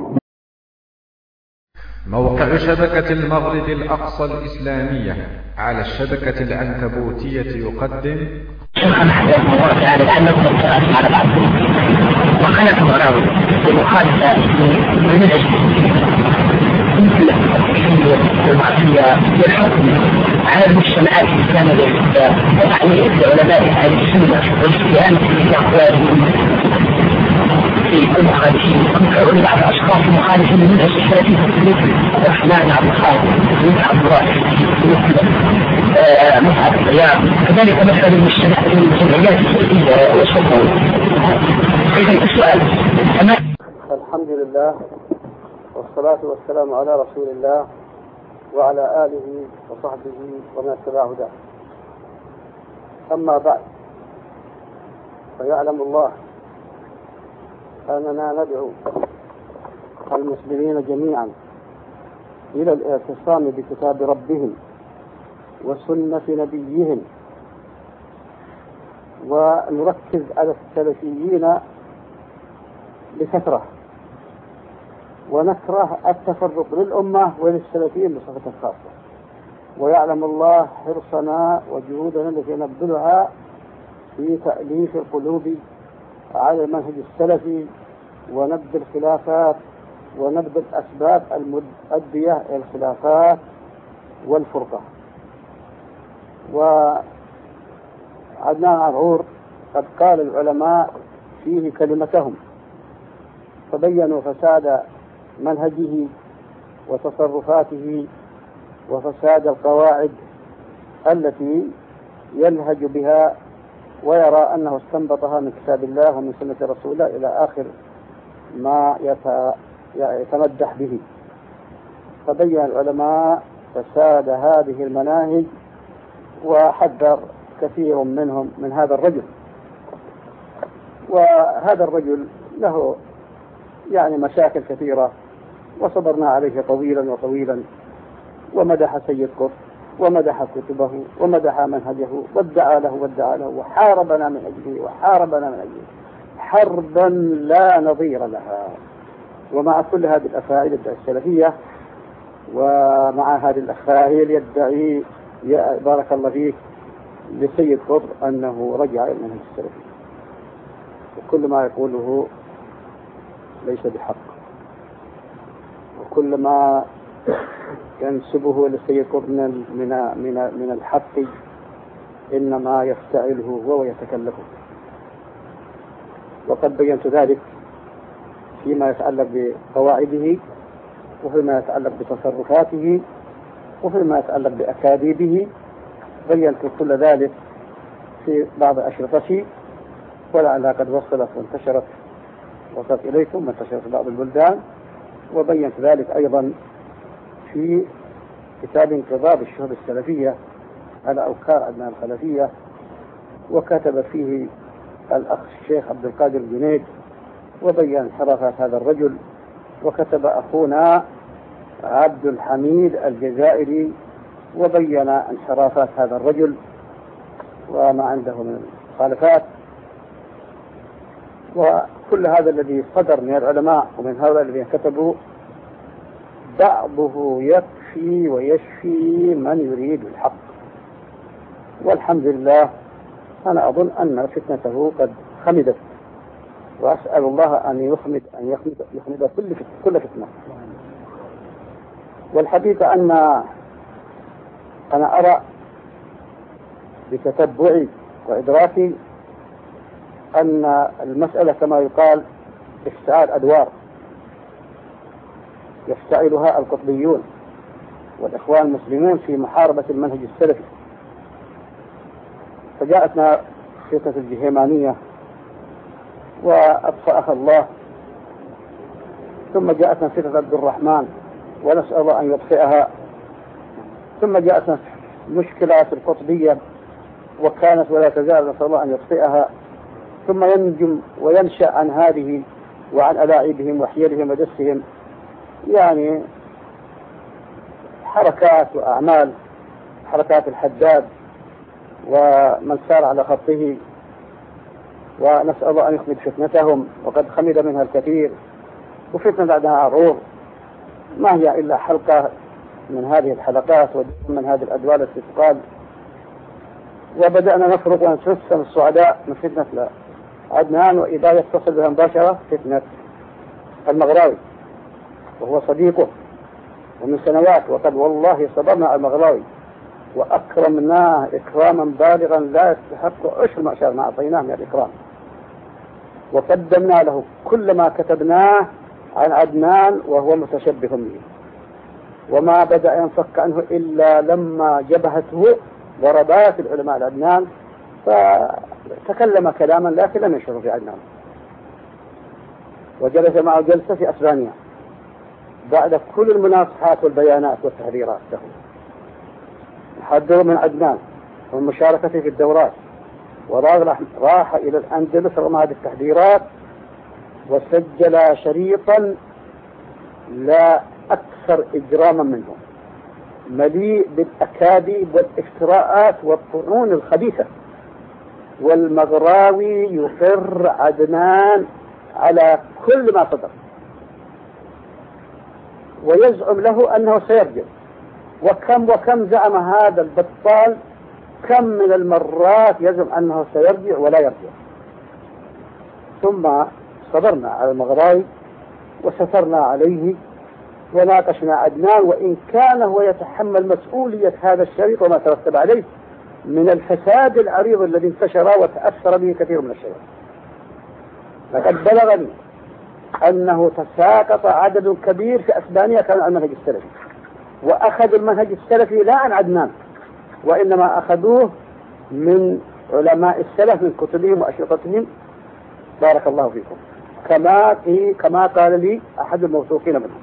موقع شبكة المغرب الأقصى الإسلامية على الشبكة العنكبوتية يقدم شيخنا حفظه الله تعالى لأنه قد على بعض وخلق الغراوي بمخالفة للمنهج مثل المعصية والحكم على المجتمعات الإسلامية وتعليق علماء أهل السنة والاستهانة بأقوالهم في كل مخالفين ومن بعض أشخاص مخالفين للمنهج السلفي مثل الرحمن عبد الخالق مثل عبد الراشد مثل مصعب الطيار كذلك مثل الجمعيات السلفية والشرطة. إذن السؤال الحمد لله والصلاة والسلام على رسول الله وعلى آله وصحبه ومن اتبع هداه. أما بعد، فيعلم الله أننا ندعو المسلمين جميعا إلى الاعتصام بكتاب ربهم وسنة نبيهم، ونركز على السلفيين بكثرة، ونكره التفرق للأمة وللسلفيين بصفة خاصة. ويعلم الله حرصنا وجهودنا التي نبذلها في تأليف القلوب على المنهج السلفي ونبذ الخلافات ونبذ الأسباب المؤدية إلى الخلافات والفرقة. وعدنان عرعور قد قال العلماء فيه كلمتهم، فبينوا فساد منهجه وتصرفاته وفساد القواعد التي ينهج بها ويرى أنه استنبطها من كتاب الله ومن سنة رسول الله إلى آخر ما يتمدح به. فبين العلماء فساد هذه المناهج وحذر كثير منهم من هذا الرجل. وهذا الرجل له مشاكل كثيرة، وصبرنا عليه طويلا وطويلا، ومدح سيد قطب ومدح كتبه ومدح منهجه وادعى له وحاربنا من أجله حربا لا نظير لها. ومع كل هذه الأفاعيل السلفية ومع هذه الأفاعيل يدعي بارك الله فيك لسيد قطب أنه رجع إلى المنهج السلفي، وكل ما يقوله ليس بحق، وكل ما ينسبه للسيد قطب من الحق إنما يفتعله هو ويتكلفه. وقد بينت ذلك فيما يتعلق بقواعده، وفيما يتعلق بتصرفاته، وفيما يتعلق بأكاذيبه. بينت كل ذلك في بعض أشرطتي، ولعلها قد وصلت إليكم وانتشرت في بعض البلدان. وبينت ذلك أيضا في كتاب انقضاض الشهب السلفية على أوكار عدنان الخلفية، وكتب فيه الأخ الشيخ عبد القادر الجنيد وبين انحرافات هذا الرجل، وكتب أخونا عبد الحميد الجزائري وبين انحرافات هذا الرجل وما عنده من مخالفات. وكل هذا الذي صدر من العلماء ومن هؤلاء الذين كتبوا بعضه يكفي ويشفي من يريد الحق. والحمد لله، أنا أظن أن فتنته قد خمدت، وأسأل الله أن يخمد كل فتنة. والحقيقة أنا أرى بتتبعي وإدراكي أن المسألة كما يقال اشتعال أدوار يفتعلها القطبيون والإخوان المسلمون في محاربة المنهج السلفي. فجاءتنا فتنة الجهيمانية وأطفأها الله، ثم جاءتنا فتنة عبد الرحمن ونسأل الله أن يطفئها، ثم جاءتنا مشكلات القطبية وكانت ولا تزال نسأل الله أن يطفئها، ثم ينجم وينشأ عن هذه وعن ألاعيبهم وحيلهم ودسهم حركات وأعمال، حركات الحداد ومن سار على خطه، ونسأل الله أن يخمد فتنتهم، وقد خمد منها الكثير. وفتنة بعدها عرور ما هي إلا حلقة من هذه الحلقات ومن هذه الأدوار التي تقال وبدأنا نفرق ونتوسم السعداء من فتنة عدنان، وإذا يتصل بها مباشرة فتنة المغراوي وهو صديقه ومن سنوات، وقد والله صبرنا على المغراوي وأكرمناه إكراما بالغا لا يستحق عشر ما أشرنا أعطيناه من الإكرام، وقدمنا له كل ما كتبناه عن عدنان وهو متشبه به، وما بدأ ينفك عنه إلا لما جبهته ضربات العلماء لعدنان، فتكلم كلاما لكن لم يشعر في عدنان، وجلس معه جلسة في أسبانيا بعد كل المناصحات والبيانات والتحذيرات له، يحذر من عدنان ومن مشاركته في الدورات، وراح إلى الأندلس رغم هذه التحذيرات، وسجل شريطا لا أكثر إجراما منه، مليء بالأكاذيب والافتراءات والطعون الخبيثة، والمغراوي يقر عدنان على كل ما صدر، ويزعم له أنه سيرجع، وكم زعم هذا البطال، كم من المرات يزعم أنه سيرجع ولا يرجع. ثم صبرنا على المغراوي وسترنا عليه وناقشنا عدنان، وإن كان هو يتحمل مسؤولية هذا الشريط وما ترتب عليه من الفساد العريض الذي انتشر وتأثر به كثير من الشباب. لقد بلغني أنه تساقط عدد كبير في أسبانيا كان عن المنهج السلفي، وأخذوا المنهج السلفي لا عن عدنان، وإنما أخذوه من علماء السلف من كتبهم وأشرطتهم، بارك الله فيكم، كما قال لي أحد الموثوقين منهم.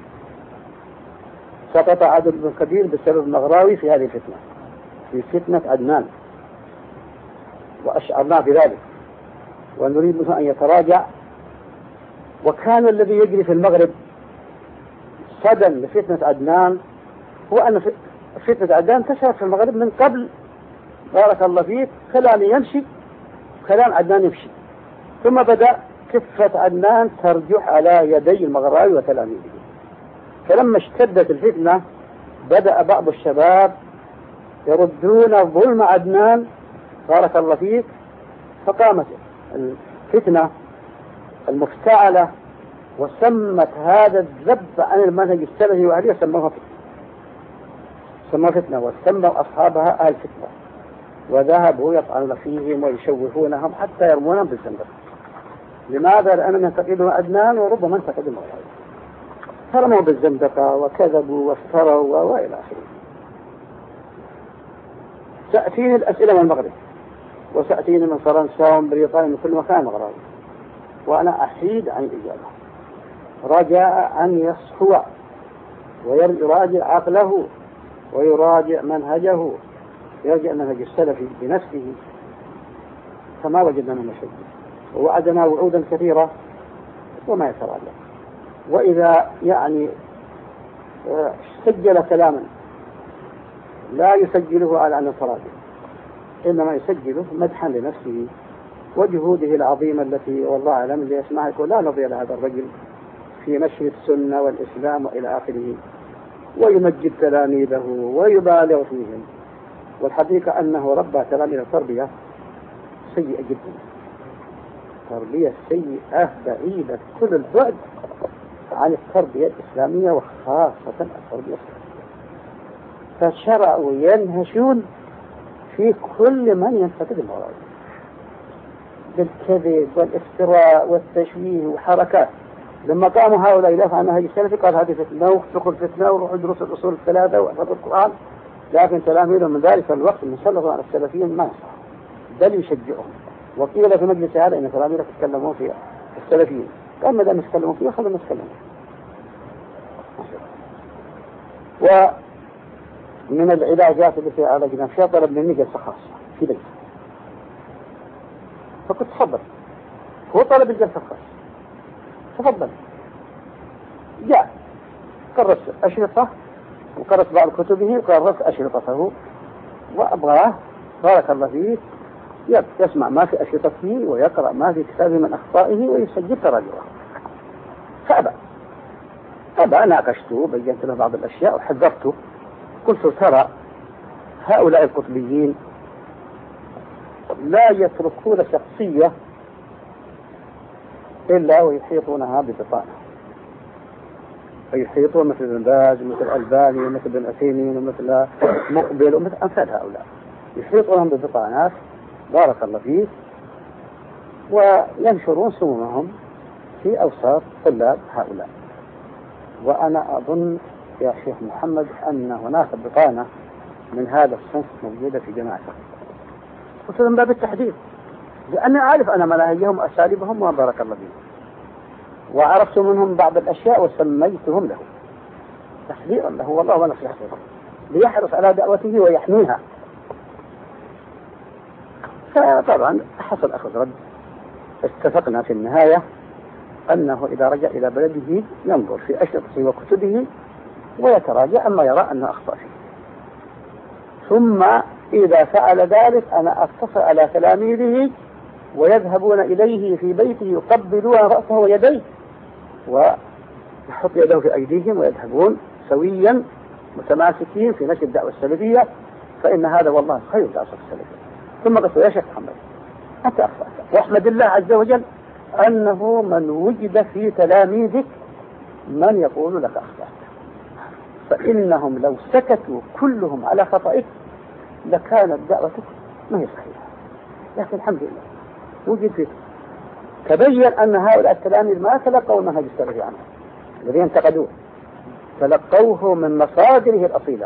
سقط عدد كبير بسبب المغراوي في هذه الفتنة، في فتنة عدنان، وأشعرنا بذلك ونريد منه أن يتراجع. وكان الذي يجري في المغرب صدى لفتنة عدنان هو أن فتنة عدنان انتشرت في المغرب من قبل، بارك الله فيك، كلام يمشي كلام عدنان يمشي، ثم بدأ كفة عدنان ترجح على يدي المغراوي وتلاميذه. فلما اشتدت الفتنة بدأ بعض الشباب يردون ظلم عدنان، بارك الله فيك، فقامت الفتنة المفتعلة وسمت هذا الذب عن المنهج السلفي وأهليه سموها فتنة، وسموا أصحابها أهل فتنة، وذهبوا يطعنون فيهم ويشوهونهم حتى يرمونهم بالزندقة. لماذا؟ لأنهم ينتقدون عدنان وربما انتقدوا المغراوي، فرموا بالزندقة وكذبوا وافتروا وإلى آخره. تأتيني الأسئلة من المغرب، وتأتيني من فرنسا ومن بريطانيا من كل مكان مغراوي، وأنا أحيد عن الإجابة، رجاء أن يصحو ويراجع عقله ويراجع منهجه، يرجع منهج السلفي بنفسه، فما وجدنا من مشكلة، ووعدنا وعودا كثيرة وما يتراجع. وإذا يعني سجل كلاما لا يسجله على أن يتراجع، إنما يسجله مدحا لنفسه وجهوده العظيمة التي والله أعلم اللي يسمعها يقول لا نظير لهذا الرجل في نشر السنة والإسلام وإلى آخره، ويمجد تلاميذه ويبالغ فيهم. والحقيقة أنه ربى تلاميذ تربية سيئة جدا، تربية سيئة بعيدة كل البعد عن التربية الإسلامية وخاصة التربية السلفية، فشرعوا ينهشون في كل من ينتقد المغراوي بالكذب والافتراء والتشويه وحركات. لما قاموا هؤلاء يدافعوا عن النهج السلفي قال هذه فتنة وتدخل فتنة وروحوا دروس الأصول الثلاثة واحفظوا القرآن، لكن تلاميذهم من ذلك الوقت مسلطوا على السلفيين ما يصح بل يشجعهم. وقيل في مجلس هذا إن تلاميذك يتكلمون في السلفيين، قال ما دام يتكلمون فيه خلوا نتكلم. ومن العلاجات التي عالجنا فيها طلب مني جلسة خاصة في بيت، فكنت تفضل، هو طلب الجلسة الخاصة، تفضل. جاء قرأت أشرطة وقرأت بعض كتبه وقرأت أشرطته، وأبغاه بارك الله فيه يسمع ما في أشرطته ويقرأ ما في كتابه من أخطائه ويسجل تراجعه، فأبى ناقشته، بينت له بعض الأشياء وحذرته، قلت ترى هؤلاء القطبيين لا يتركون شخصية إلا ويحيطونها ببطانة، فيحيطون مثل ابن باز ومثل الألباني ومثل ابن عثيمين ومثل مقبل ومثل أمثال هؤلاء، يحيطونهم ببطانات بارك الله فيه، وينشرون سمومهم في أوساط طلاب هؤلاء. وأنا أظن يا شيخ محمد أن هناك بطانة من هذا الصنف موجودة في جماعة خصوصا من باب التحديد، لأني أعرف أنا مناهجهم وأساليبهم وبارك الله فيهم، وعرفت منهم بعض الأشياء وسميتهم له تحذيرا له والله ونصيحته ليحرص على دعوته ويحميها. فطبعا حصل أخذ رد، اتفقنا في النهاية أنه إذا رجع إلى بلده ينظر في أشرطته وكتبه ويتراجع أما يرى أنه أخطأ فيه، ثم إذا فعل ذلك أنا أتصل على تلاميذه ويذهبون إليه في بيته يقبلون رأسه ويديه ويحط يده في أيديهم ويذهبون سويا متماسكين في نشر الدعوة السلفية، فإن هذا والله خير دعوة السلفية. ثم قلت يا شيخ محمد أنت أخطأت، واحمد الله عز وجل أنه من وجد في تلاميذك من يقول لك أخطأت، فإنهم لو سكتوا كلهم على خطئك لكانت دعوتك ما هي صحيحة، لكن الحمد لله وجد فيك. تبين أن هؤلاء التلاميذ ما تلقوا المنهج السلفي عنه الذي انتقدوه، تلقوه من مصادره الأصيلة،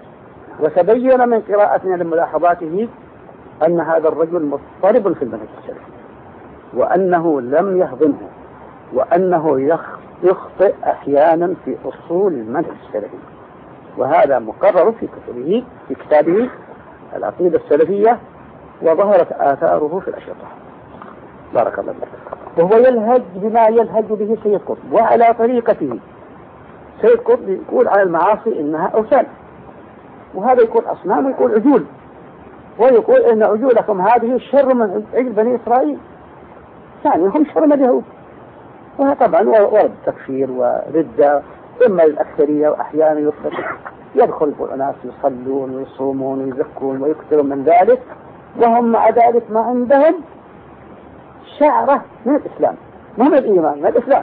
وتبين من قراءتنا لملاحظاته أن هذا الرجل مضطرب في المنهج السلفي، وأنه لم يهضمه، وأنه يخطئ أحيانا في أصول المنهج السلفي، وهذا مقرر في كتبه في كتابه العقيدة السلفية، وظهرت آثاره في الأشرطة بارك الله فيك. وهو يلهج بما يلهج به سيد قطب وعلى طريقته. سيد قطب يقول على المعاصي إنها أوثان، وهذا يقول أصنام ويقول عجول، ويقول إن عجولكم هذه شر من عجل بني إسرائيل، يعني هم شر من اليهود. وطبعا ورد تكفير وردة إما للأكثرية، وأحيانا يدخل الناس يصلون ويصومون ويزكون ويكثرون من ذلك، وهم مع ذلك ما عندهم شعرة من الإسلام، ما من الإيمان، من الإسلام.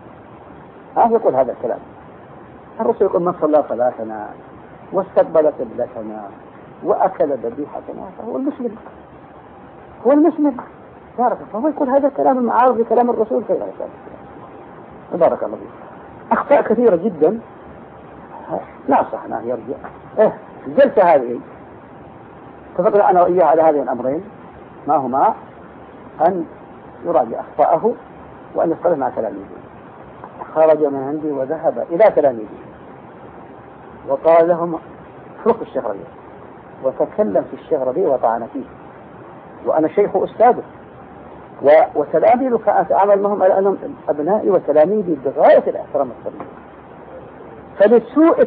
يقول هذا الكلام. الرسول يقول من صلى صلاتنا واستقبل قبلتنا وأكل ذبيحتنا فهو المسلم، هو المسلم بارك. فهو يقول هذا الكلام المعارض لكلام الرسول كيف يفعل؟ بارك الله فيك. أخطاء كثيرة جدا نصحنا يرجع. الجلسة هذه اتفقنا أنا وإياه على هذين الأمرين، ما هما؟ أن يراجع أخطاءه وأن يصطلح مع تلاميذه. خرج من عندي وذهب إلى تلاميذه وقال لهم اتركوا الشيخ ربيع، وتكلم في الشيخ ربيع وطعن فيه، وأنا شيخ أستاذه وتلاميذه فأتعامل معهم على أنهم أبنائي وتلاميذي بغاية الاحترام والتربية. فلسوء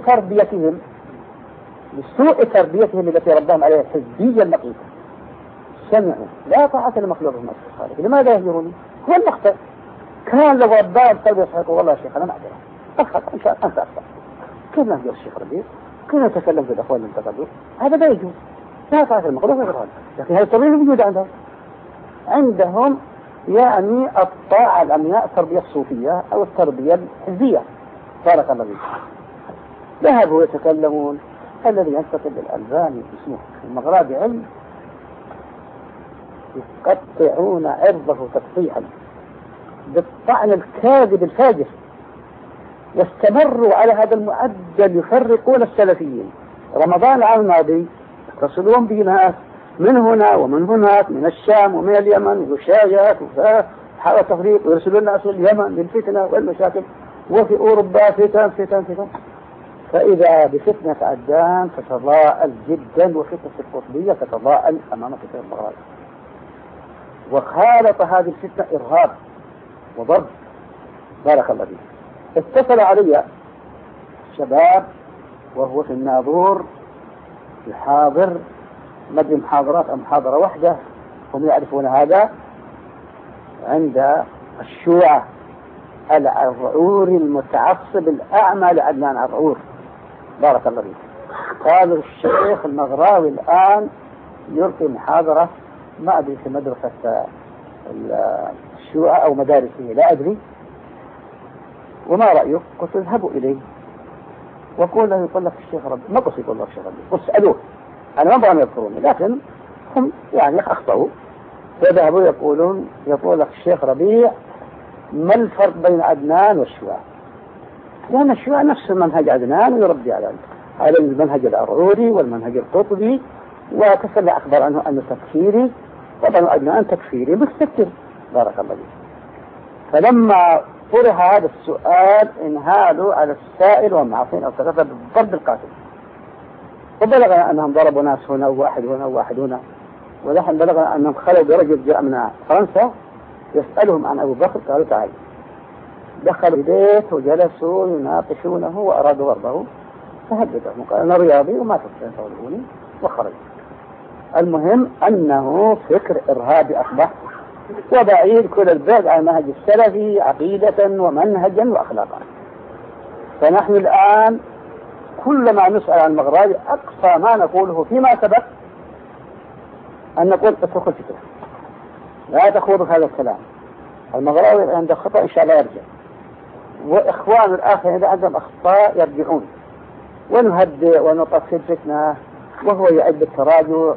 تربيتهم التي ربهم عليها الحزبية اللقيطة سمعوا لا طاعة لمخلوقهم في الخالق، لماذا يهجرون؟ هو المخطئ. كان لو رباه قلب يصحيح والله يا شيخ أنا معذرة أخطأ إن شاء الله أنت أخطأ، كيف نهجر الشيخ ربيع؟ كيف نتكلم في الأخوان اللي انتقدوا؟ هذا لا يجوز، لا طاعة لمخلوق في الخالق. لكن هذا الطبيعي موجود عندهم يعني الطاعة الأمناء التربية الصوفية أو التربية الحزبية بارك الله فيك. ذهبوا يتكلمون الذي ينتقد الألباني اسمه المغربي علم يقطعون عرضه تقطيعا بالطعن الكاذب الفاجر، واستمروا على هذا المعدل يفرقون السلفيين. رمضان العام الماضي يتصلون بناس من هنا ومن هناك من الشام ومن اليمن وشايات وحاول تفريق، ويرسلون ناس اليمن للفتنة والمشاكل، وفي أوروبا فتن. فإذا بفتنة عدان تتضاءل جدا، وفتنة القطبية تتضاءل أمام فتنة المغرب، وخالط هذه الفتنة إرهاب وضرب بارك الله فيه. اتصل علي شباب وهو في الناظور يحاضر مدري محاضرات أو محاضرة واحدة، هم يعرفون هذا عند الشيوعة العرعوري المتعصب الأعمى لعدنان عرعور بارك الله فيه. قالوا الشيخ المغراوي الآن يلقي محاضرة ما أدري في مدرسة الشيوعة أو مدارسه لا أدري، وما رأيك؟ قلت اذهبوا إليه وقول له يقول لك الشيخ ربيع، ما قلت يقول لك الشيخ ربيع، قلت اسألوه، أنا ما بغى يذكروني، لكن هم يعني أخطأوا، فذهبوا يقول لك الشيخ ربيع ما الفرق بين عدنان والشيوعة؟ لأن الشيوعة نفس منهج عدنان ويربي على المنهج الأرعوري والمنهج القطبي، وتسلى أخبر عنه أنه تكفيري، طبعا عدنان تكفيري مستكبر بارك الله فيه. فلما طرح هذا السؤال انهالوا على السائل ومعصين أو ثلاثة بالضرب القاتل، وبلغنا أنهم ضربوا ناس هنا وواحد هنا وواحد هنا، ولحن بلغنا أنهم خلوا برجل جاء من فرنسا يسألهم عن أبو بكر، قالوا تعال، دخلوا البيت وجلسوا يناقشونه وأرادوا ضربه، فهددهم قال أنا رياضي وما تستطيعون تضربوني، وخرج. المهم أنه فكر إرهابي أصبح، وبعيد كل البعد عن المنهج السلفي عقيدة ومنهجا وأخلاقا. فنحن الآن كلما نسأل عن المغربي أقصى ما نقوله فيما سبق أن نقول اتركوا الفكرة، لا تخوضوا هذا الكلام، المغربي عند خطأ إن شاء الله يرجع، وإخوان الآخرين إذا عندهم أخطاء يرجعون، ونهدئ ونطفي الفتنة. وهو يعد بالتراجع،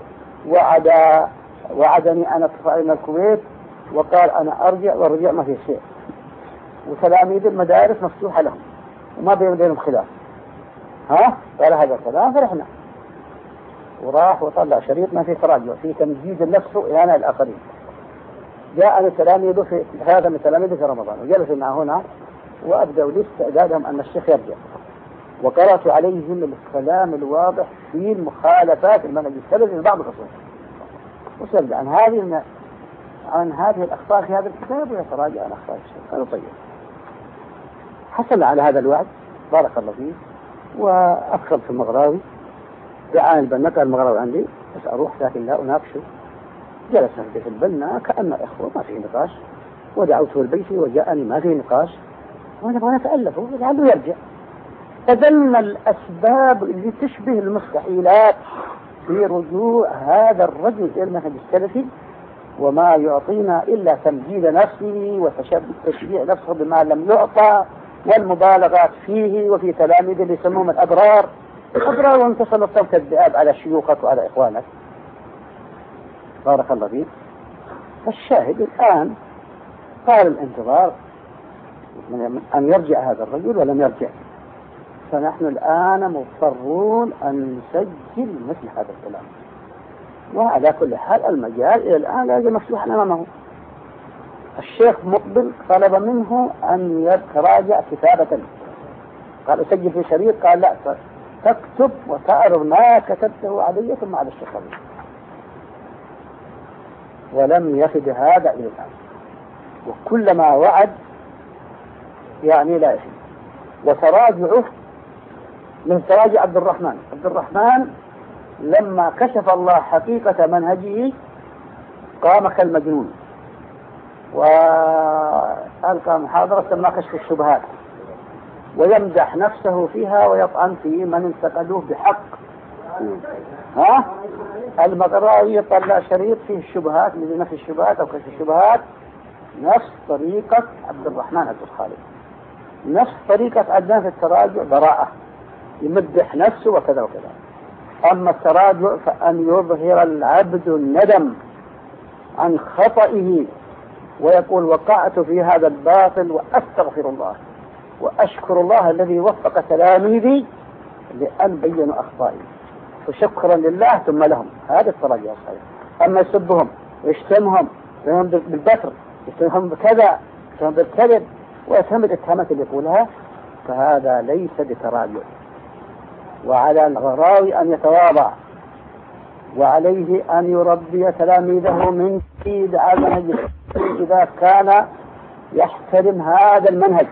وعدني أنا اتصال من الكويت وقال أنا أرجع، والرجع ما في شيء، وتلاميذ المدارس مفتوحة لهم وما بينهم خلاف، قال هذا الكلام، فرحنا وراح وطلع شريط ما فيه تراجع، فيه تمجيد النفس إهانة الآخرين. جاءني تلاميذه في هذا من تلاميذه في رمضان وجلسوا معه هنا، وأبدأوا لي استعدادهم أن الشيخ يرجع، وقرأت عليهم الكلام الواضح في المخالفات المنهج السلفي في بعض الخصوص، وسأل عن هذه الأخطاء في هذا الكتاب ويتراجع عن أخطاء الشيخ. قالوا طيب، حصل على هذا الوعد بارك الله فيه، وأدخل في المغراوي، دعاني البنا، قال المغراوي عندي بس أروح لكن لا أناقشه. جلسنا في البنا كأن إخوة ما في نقاش، ودعوته البيتي وجاءني ما في نقاش، ونبغى نتألفه لعله يرجع. فذلنا الأسباب اللي تشبه المستحيلات في رجوع هذا الرجل إلى المنهج السلفي، وما يعطينا إلا تمجيد نفسه وتشجيع نفسه بما لم يعطى، والمبالغات فيه، وفي تلاميذ اللي يسموهم الأضرار وانتصل الصوت الذئاب على شيوخك وعلى إخوانك بارك الله فيك. فالشاهد الآن قال الانتظار أن يرجع هذا الرجل ولم يرجع، فنحن الآن مضطرون أن نسجل مثل هذا الكلام. وعلى كل حال المجال إلى الآن لا يزال مفتوحا أمامه. الشيخ مقبل طلب منه أن يتراجع كتابة، قال أسجل في شريط، قال لا، تكتب وتعرض ما كتبته علي ثم على الشيخ ربيع، ولم يفد هذا إلى الآن، وكلما وعد يعني لا يفد. وتراجعه من تراجع عبد الرحمن لما كشف الله حقيقة منهجه قام كالمجنون، وألقى محاضرة سماها كشف الشبهات، ويمدح نفسه فيها ويطعن في من انتقدوه بحق. المغراوي طلع شريط فيه الشبهات، من نفس الشبهات أو كشف الشبهات، نفس طريقة عبد الرحمن عبد الخالق، نفس طريقة عدنان في التراجع، براءة، يمدح نفسه وكذا وكذا. أما التراجع فأن يظهر العبد الندم عن خطئه ويقول وقعت في هذا الباطل وأستغفر الله وأشكر الله الذي وفق تلاميذي لأن بينوا أخطائي، فشكرا لله ثم لهم. هذا التراجع الصحيح. أما يسبهم ويشتمهم بالبتر، يشتمهم بكذا، يشتمهم بالكذب، ويفهم الاتهامات اللي يقولها، فهذا ليس بتراجع. وعلى الغراوي أن يتواضع، وعليه أن يربي تلاميذه من جديد على المنهج إذا كان يحترم هذا المنهج،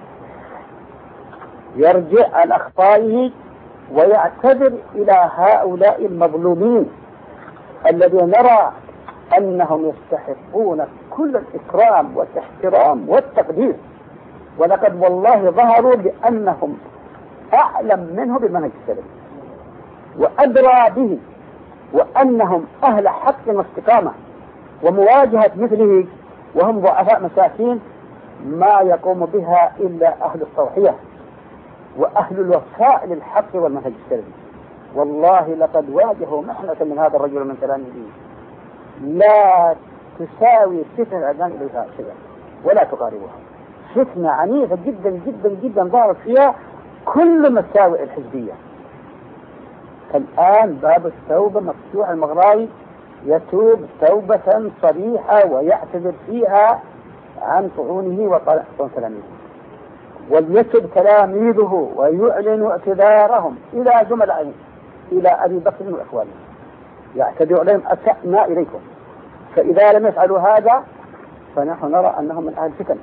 يرجع عن أخطائه ويعتذر إلى هؤلاء المظلومين الذين نرى أنهم يستحقون كل الإكرام والاحترام والتقدير، ولقد والله ظهروا بأنهم أعلم منه بالمنهج السلفي وأدرى به، وأنهم أهل حق واستقامة، ومواجهة مثله وهم ضعفاء مساكين ما يقوم بها إلا أهل التضحية وأهل الوفاء للحق والمنهج السلمي. والله لقد واجهوا محنة من هذا الرجل من تلاميذه لا تساوي فتنة الأذان إليها شيئا ولا تقاربها. فتنة عنيفة جدا جدا جدا ضارت فيها كل مساوئ الحزبية. الآن باب التوبة مفتوح. المغراوي يتوب توبة صريحة ويعتذر فيها عن طعونه وطعن تلاميذه، وليكتب تلاميذه ويعلن اعتذارهم إلى زملائهم إلى أبي بكر وإخوانه، يعتذر عليهم أسأنا إليكم. فإذا لم يفعلوا هذا فنحن نرى أنهم من أهل الفتن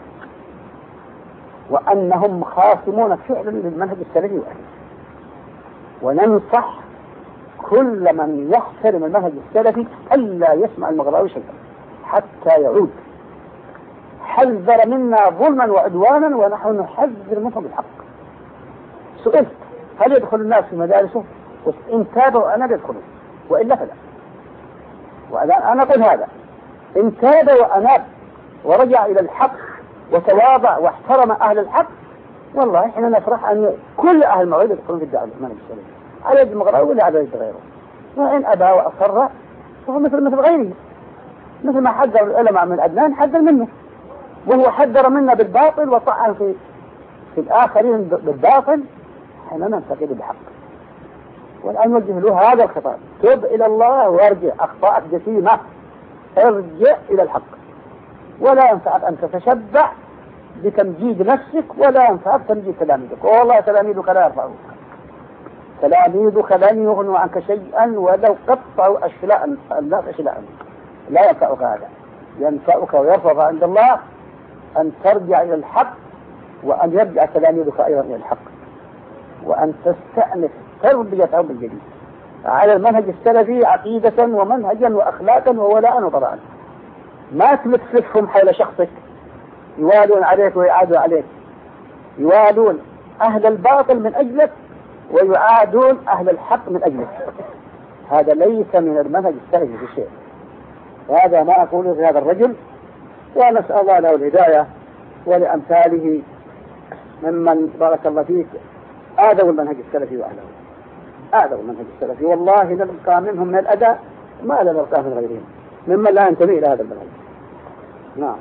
وأنهم خاصمون فعلا للمنهج السلفي وأهله. وننصح كل من يحترم المنهج السلفي ألا يسمع المغراوي شيئا حتى يعود. حذر منا ظلما وعدوانا ونحن نحذر منه بالحق. سئلت هل يدخل الناس في مدارسه؟ إن تابوا أنا يدخلون وإلا فلا. وأنا أقول هذا إن تاب وأناب ورجع إلى الحق وتواضع واحترم أهل الحق والله إحنا نفرح أن كل أهل الموعد يدخلون في الدعوة المنهج السلفي على يد المغراوي ولا على يد غيره. وإن أبى وأصر فهو مثل غيره، مثل ما حذر العلماء من عدنان حذر منه، وهو حذر منا بالباطل وطعن في الآخرين بالباطل. احنا ننتقد بحق. والآن نوجه له هذا الخطاب: تب إلى الله وارجع، أخطاءك جسيمة، ارجع إلى الحق. ولا ينفعك أن تتشبع بتمجيد نفسك ولا ينفعك تمجيد تلاميذك. والله تلاميذك لا يرفعوك، تلاميذك لن يغنوا عنك شيئا ولو قطعوا أشلاء لا ينفعك هذا. ينفعك ويرفع عند الله أن ترجع إلى الحق، وأن يرجع تلاميذك أيضا إلى الحق، وأن تستأنف تربيتهم بالجديد على المنهج السلفي عقيدة ومنهجا وأخلاقا وولاء وبراء. ما تلفهم حول شخصك يوالون عليك ويعادون عليك، يوالون أهل الباطل من أجلك ويعادون أهل الحق من أجلك. هذا ليس من المنهج السلفي في شيء. وهذا ما أقوله في هذا الرجل، ونسأل الله له الهداية ولأمثاله ممن بارك الله فيك آذوا المنهج السلفي وأهله، آذوا المنهج السلفي. والله نلقى منهم من الأذى ما لا نلقاه من غيرهم ممن لا ينتمي إلى هذا المنهج. نعم.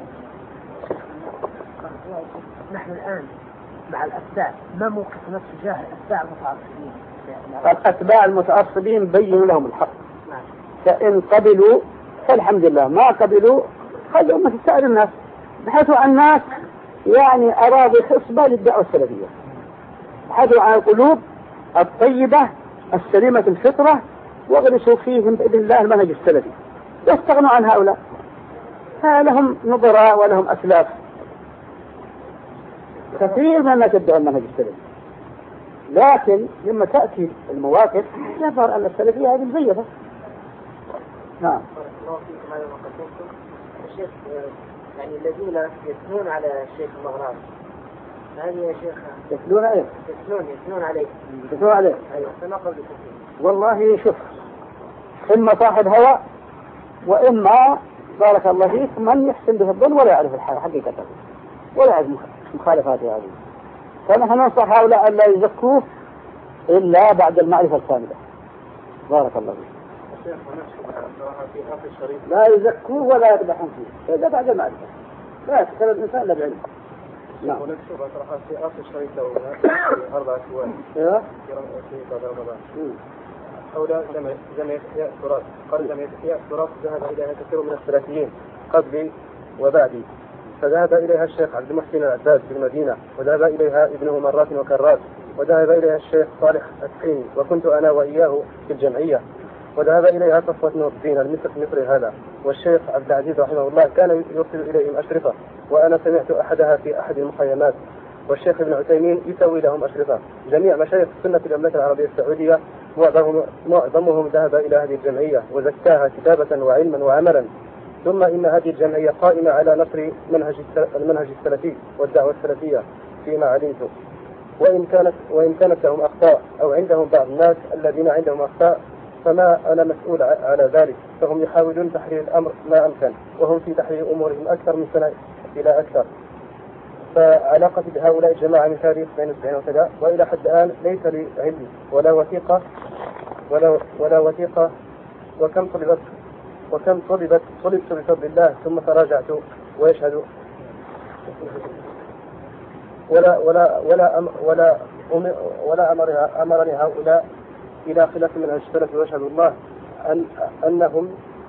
نحن الآن مع الأتباع، ما موقفنا تجاه الأتباع المتعصبين؟ الأتباع المتعصبين بينوا لهم الحق، فإن قبلوا فالحمد لله، ما قبلوا خلوا أمة سائر الناس، بحيث الناس يعني أراضي خصبة للدعوة السلفية، بحيث عن القلوب الطيبة السليمة الفطرة، واغرسوا فيهم بإذن الله المنهج السلفي، واستغنوا عن هؤلاء. لهم نظراء ولهم أسلاف كثير من الناس يدعوا المنهج السلفي، لكن لما تأتي المواقف يظهر أن السلفية هذه مزيفة. نعم. الشيخ يعني الذين يثنون على الشيخ المغراوي، هذه يا شيخ يثنون عليه؟ يثنون عليه. يثنون عليه. أيوة. فما قبل التثنين؟ والله شوف، إما صاحب هوى وإما بارك الله فيك من يحسن به الظن ولا يعرف حقيقته ولا يعرف مخالفاته هذه. فنحن ننصح هؤلاء أن لا يزكوه إلا بعد المعرفة الكاملة. بارك الله فيك. لا يزكوه ولا يقدحون فيه إلا بعد المعرفة، لا يتكلم الإنسان إلا بعلم. نعم. ونكتب في آخر الشريط في 4 شوال في بعد رمضان. حول جمعية التراث، قال جمعية التراث ذهب إليها كثير من السلفيين قبلي وبعدي، فذهب إليها الشيخ عبد المحسن العباد في المدينة، وذهب إليها ابنه مرات وكرات، وذهب إليها الشيخ صالح السحيمي، وكنت أنا وإياه في الجمعية، وذهب إليها صفوة نور الدين المصري هذا، والشيخ عبد العزيز رحمه الله كان يرسل إليهم أشرطة، وأنا سمعت أحدها في أحد المخيمات، والشيخ ابن عثيمين يسوي لهم أشرطة. جميع مشايخ السنة في المملكة العربية السعودية معظمهم ذهب إلى هذه الجمعية وزكاها كتابة وعلما وعملا. ثم إن هذه الجمعية قائمة على نصر المنهج السلفي والدعوة السلفية فيما علمت، وإن كانت لهم أخطاء أو عندهم بعض الناس الذين عندهم أخطاء فما أنا مسؤول على ذلك، فهم يحاولون تحرير الأمر ما أمكن، وهم في تحرير أمورهم أكثر من سنة إلى أكثر. فعلاقتي بهؤلاء الجماعة من تاريخ 92 وكذا وإلى حد الآن ليس لي علم ولا وثيقة وكم طلبت بفضل الله ثم تراجعت ويشهد ولا أمرني هؤلاء إلى خلاف منهج السلف ويشهد الله أنهم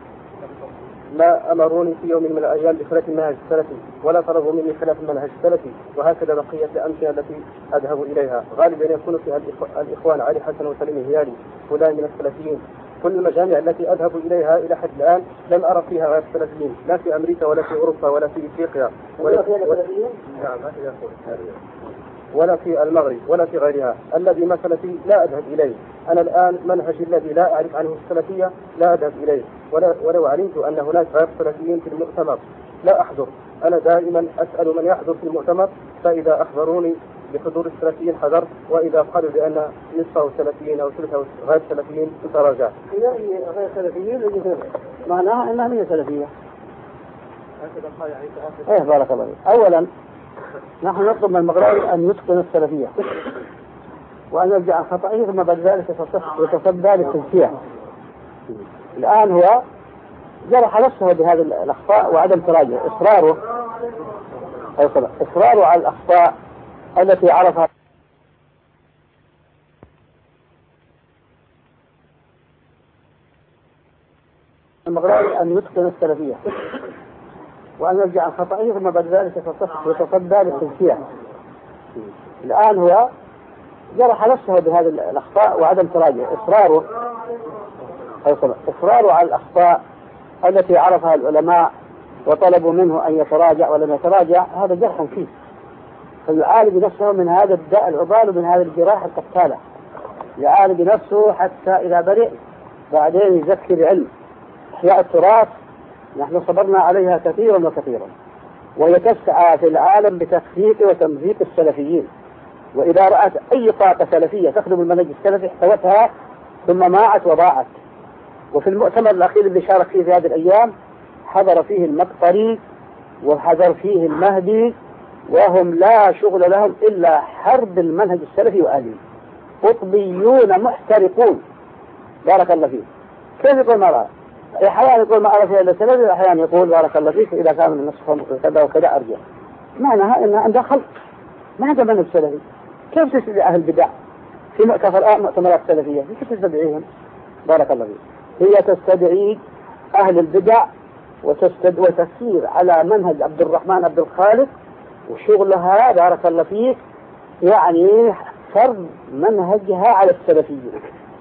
ما أمروني في يوم من الأيام بخلاف المنهج السلفي ولا طلبوا مني خلاف المنهج السلفي. وهكذا بقية الأمثلة التي أذهب إليها غالبا يكون فيها الإخوان علي حسن وسليم الهلالي فلان من السلفيين. كل المجامع التي أذهب إليها إلى حد الآن لم أرى فيها غير السلفيين، لا في أمريكا ولا في أوروبا ولا في إفريقيا ولا في المغرب ولا في غيرها. الذي ما سلفي لا أذهب إليه. أنا الآن منهج الذي لا أعرف عنه السلفية لا أذهب إليه، ولو علمت أن هناك غير سلفيين في المؤتمر لا أحضر. أنا دائما أسأل من يحضر في المؤتمر، فإذا أخبروني بحضور السلفيين حضرت، وإذا قالوا بأن نصفه سلفيين أو ثلثه غير سلفيين تراجع. إذا غير سلفيين معناها أنها من سلفية. إيه بارك الله فيك. أولا نحن نطلب من المغربي أن يتقن السلفية وأن يرجع عن خطئه، ثم بعد ذلك يتصدى للتزكية. الآن هو جرح نفسه بهذه الأخطاء وعدم تراجع. إصراره على الأخطاء التي عرفها المغربي أن يتقن السلفية وأن يرجع عن خطئه، ثم بعد ذلك يتصدى للتزكية. الآن هو جرح نفسه بهذه الأخطاء وعدم تراجع. إصراره على الأخطاء التي عرفها العلماء وطلبوا منه أن يتراجع ولم يتراجع، هذا جرح فيه، فيعالج نفسه من هذا الداء العضال ومن هذه الجراح القتالة. يعالج نفسه حتى إذا برئ بعدين يزكي بعلم. إحياء التراث نحن صبرنا عليها كثيرا وكثيرا، وهي تسعى في العالم بتخفيف وتمزيق السلفيين. وإذا رأت أي طاقة سلفية تخدم المنهج السلفي احتوتها ثم ماعت وضاعت. وفي المؤتمر الأخير اللي شارك فيه في هذه الأيام حضر فيه المقطري وحضر فيه المهدي، وهم لا شغل لهم إلا حرب المنهج السلفي وأهله، قطبيون محترقون. بارك الله فيك. كيف يقول ما رأى؟ أحيانا يقول ما أعرف إلا السلفي، وأحيانا يقول بارك الله فيك إذا كان من النصف كذا وكذا أرجع. معناها إن عندها خلق ما عندها منهج سلفي. كيف تستدعي أهل البدع في مؤتمرات سلفية؟ كيف تستدعيهم؟ بارك الله فيك. هي تستدعي أهل البدع وتسير على منهج عبد الرحمن عبد الخالق، وشغلها بارك الله فيك يعني فرض منهجها على السلفيين.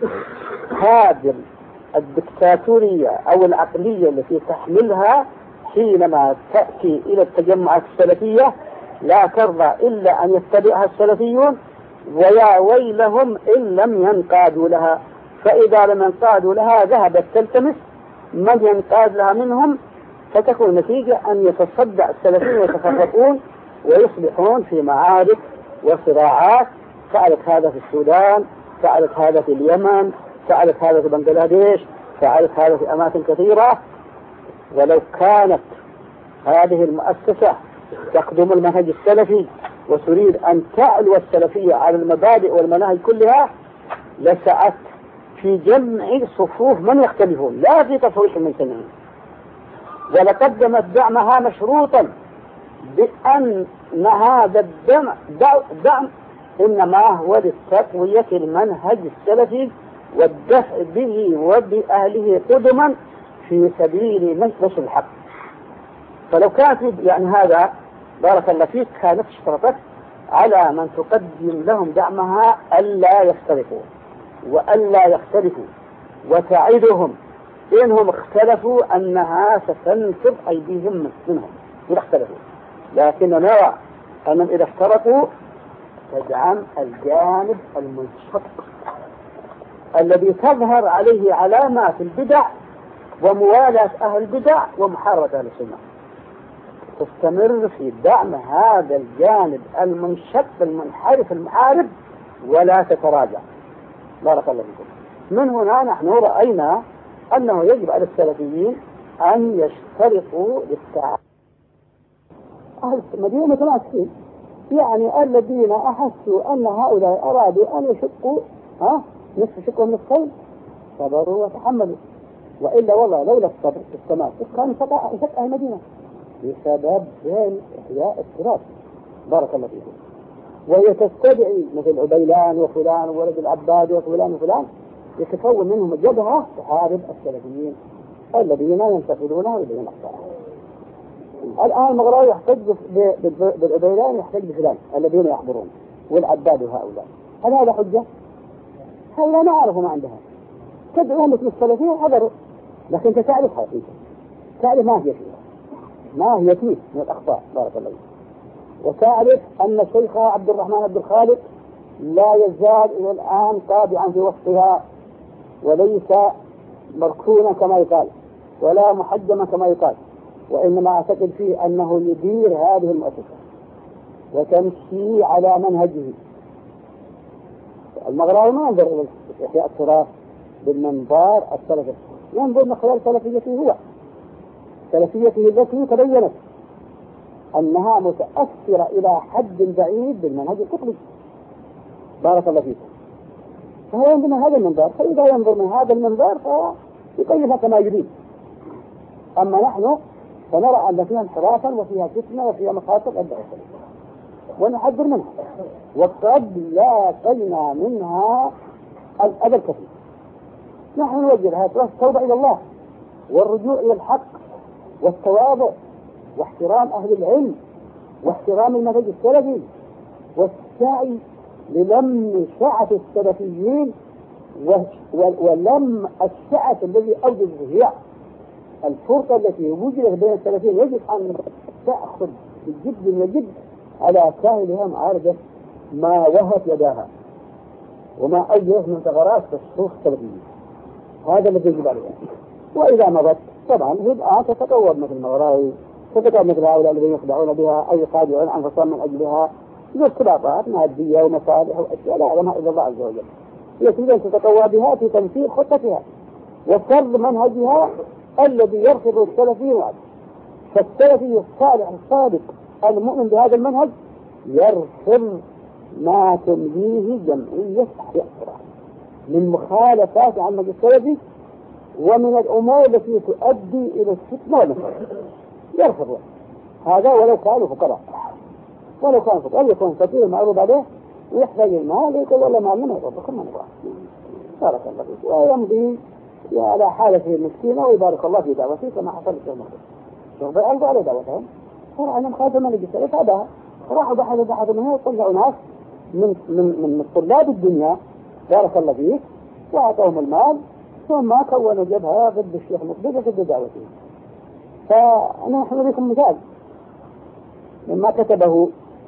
هذه الدكتاتورية أو العقلية التي تحملها حينما تأتي إلى التجمعات السلفية لا ترضى إلا أن يتبعها السلفيون، ويا ويلهم إن لم ينقادوا لها. فإذا لم ينقادوا لها ذهبت تلتمس من ينقاد لها منهم، فتكون النتيجة أن يتصدع السلفيين ويتفرقون ويصبحون في معارك وصراعات. فعلت هذا في السودان، فعلت هذا في اليمن، فعلت هذا في بنغلاديش، فعلت هذا في أماكن كثيرة. ولو كانت هذه المؤسسة تخدم المنهج السلفي وتريد أن تعلو السلفية على المبادئ والمناهج كلها لسعت في جمع صفوف من يختلفون لا في تفويض من سنين، ولقدمت دعمها مشروطا بأن هذا الدعم إنما هو لتقوية المنهج السلفي والدفع به وبأهله قدما في سبيل نشر الحق. فلو كانت يعني هذا بارك الله فيك كانت اشترطت على من تقدم لهم دعمها ألا يفترقوا وألا يختلفوا، وتعدهم إنهم اختلفوا أنها ستنفض أيديهم منهم إذا اختلفوا. لكن نرى أنهم إذا افترقوا تدعم الجانب المنشط الذي تظهر عليه علامات البدع وموالاة أهل البدع ومحاربة أهل السنة. تستمر في دعم هذا الجانب المنشط المنحرف المحارب ولا تتراجع. بارك الله فيكم. من هنا نحن رأينا أنه يجب على السلفيين أن يشترطوا للتعاون. أهل المدينة متماسكين، يعني الذين أحسوا أن هؤلاء أرادوا أن يشقوا شقوا نصفين صبروا وتحملوا، وإلا والله لولا الصبر التماسك كان شق أهل المدينة بسبب إحياء التراث. بارك الله فيكم. وهي تستدعي مثل عبيلان وفلان وولد العباد وفلان وفلان يتكون منهم جبهة تحارب السلفيين الذين ينتقدون ويبين أخطاءهم. الآن المغراوي يحتج بالعبيلان، يحتج بفلان الذين يحضرون والعباد هؤلاء. هل هذا حجة؟ هؤلاء ما عرفوا ما عندها، تدعو مثل السلفيين حضروا، لكن أنت تعرف حقيقة، تعرف ما هي فيها، ما هي فيه من الأخطاء. بارك الله فيك. وتعرف أن الشيخ عبد الرحمن عبد الخالق لا يزال إلى الآن طابعا في وسطها، وليس مركونا كما يقال ولا محجما كما يقال، وإنما أعتقد فيه أنه يدير هذه المؤسسة وتمشي على منهجه. المغراوي ما ينظر إلى إحياء التراث بالمنظار السلفي، ينظر من خلال سلفيته هو، سلفيته التي تبينت أنها متأثرة إلى حد بعيد بالمنهج القطبي. بارك الله فيكم. فهو ينظر من هذا المنظار، فإذا ينظر من هذا المنظار فيقيمها كما يريد. أما نحن فنرى أن فيها انحرافا وفيها فتنة وفيها مخاطر أدعى ونحذر منها، وقد لاقينا منها الأذى الكثير. نحن نوجه هذا التوبة إلى الله والرجوع إلى الحق والتواضع واحترام أهل العلم واحترام المنهج السلفي والسعي للم شعة السلفيين ولم الشعة الذي أوجد الغياء. الفرقة التي وجدت بين السلفيين يجب أن تأخذ بجد وجد على كاهلها معارضة ما وهت يداها وما أوجدت من ثغرات في الصفوف السلفيين. هذا الذي يجب عليها. وإذا مضت طبعا يبقى تتطور مثل المغراوي، تتطور مثل هؤلاء الذين يخدعون بها أو يخادعون أنفسهم من أجلها ارتباطات مادية ومصالح وأشياء لا يعلمها إلا الله عز وجل. هي تريد أن تتطور بها في تنفيذ خطتها وفرض منهجها الذي يرفض السلفيين عنه. فالسلفي الصالح الصادق المؤمن بهذا المنهج يرفض ما تمليه جمعية أحياء التراث من مخالفات عن المنهج السلفي ومن الأمور التي تؤدي إلى الفتنة والمفسدة. يرفض هذا ولو كانوا فقراء، ولو كانوا فقراء يكون فقير معروض عليه ويحتاج المال يقول والله ما لنا يربكم من الله. بارك الله فيك. ويمضي على حالته المسكينة ويبارك الله في دعوته كما حصل في المغرب. شوف بيعرضوا على دعوتهم صار عندهم خاطر من الجسد هذا راحوا بحثوا منه وطلعوا ناس من طلاب الدنيا بارك الله فيك وأعطوهم المال ثم كونوا جبهة ضد الشيخ مقبل وضد دعوته. فنحن لكم مثال مما كتبه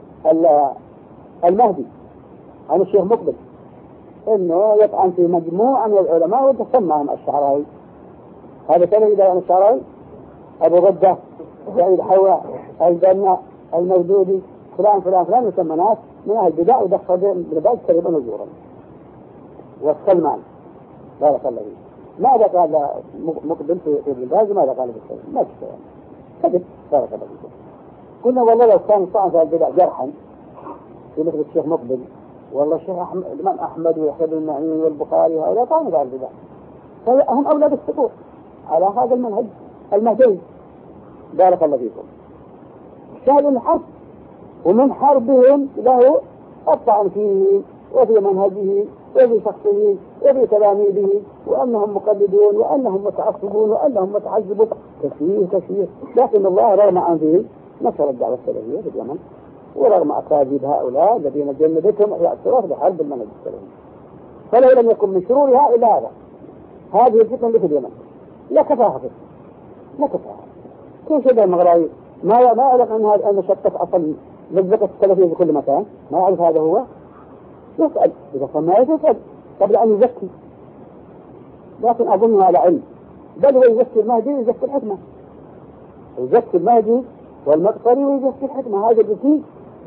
المهدي عن الشيخ مقبل انه يطعن في مجموعة من العلماء وتسمعهم الشعراوي. هذا كان إذا عن الشعراوي أبو غدة سعيد حواء البنا المودودي فلان فلان فلان يسمى ناس من أهل البدع ودخل بالبعض تقريبا نزورا. والسلمان بارك الله فيه ماذا قال مقبل في ابن باز وماذا قال بالسلمان؟ ما تشتغل كذب. بارك الله فيه. قلنا والله لو كان طعن في البدع جرحا في مثل الشيخ مقبل والله الشيخ الإمام أحمد ويحيى بن معين والبخاري هؤلاء طعنوا في البدع فهم أولاد السقوط على هذا المنهج المهدي. بارك الله فيكم. شاهدوا الحرب ومن حربهم له الطعن فيه وفي منهجه وفي شخصه وفي تلاميذه وأنهم مقلدون وأنهم متعصبون وأنهم متعذبون كثير. لكن الله رغم عن ذلك نشر الدعوة السلفية في اليمن ورغم أكاذيب هؤلاء الذين جندتهم إحياء التراث بحرب المنهج السلفي. فلو لم يكن من شرورها إلا هذه الفتنة اللي في اليمن لا كفاها لا كفاها. كيف هذا المغراوي ما يعلم أن هذا أن شتت أصل لذة السلفية في كل مكان ما يعرف هذا هو يسأل إذا كان ما يسأل قبل أن يزكي. لكن أظنها على علم بل هو يزكي المهدي ويزكي الحكمة يزكي المهدي والمقصري ويزكي الحكمة. هذا الذكي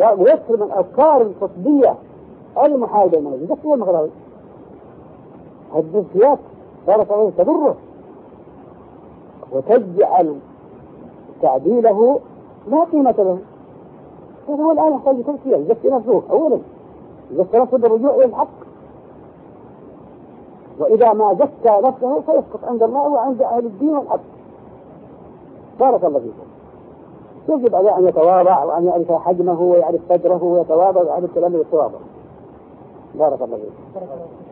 ويكثر من أفكار القطبية المحايدة المنهج يزكي المغراوي. تهدد سياق بارك الله تضره وتجعل تعديله لا قيمة له. هو الآن يحتاج تزكية، يزكي نفسه أولا، يزكي نفسه بالرجوع إلى الحق، وإذا ما زكى نفسه فيسقط عند الله وعند أهل الدين والحق. بارك الله فيكم. يجب عليه أن يتواضع وأن يعرف حجمه ويعرف قدره ويتواضع ويعرف كلامه بالتواضع. بارك الله فيكم.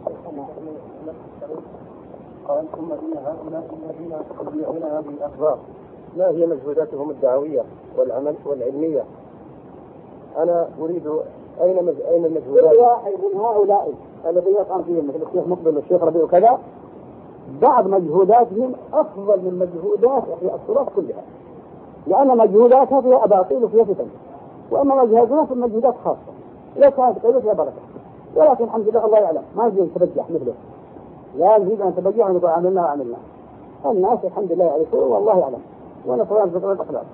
قال ثم إن هؤلاء الذين يبيعون هذه الأخبار ما هي مجهوداتهم الدعوية والعلمية؟ أنا أريد أين المجهودات؟ كل واحد من هؤلاء الذين يقام فيهم مثل الشيخ مقبل والشيخ ربيع وكذا بعض مجهوداتهم أفضل من مجهودات في الصلاة كلها، لأن مجهوداتها فيها أباطيل وفيها فتن، وأما مجهوداتها في مجهودات خاصة لو كانت قيلة فيها بركة. ولكن الحمد لله الله يعلم ما نجي نتبجح مثله، لا نريد أن نتبجح ونقول عملنا وعملنا. الناس الحمد لله يعرفون والله يعلم، وأنا صلاة بطريقة الأخلاق.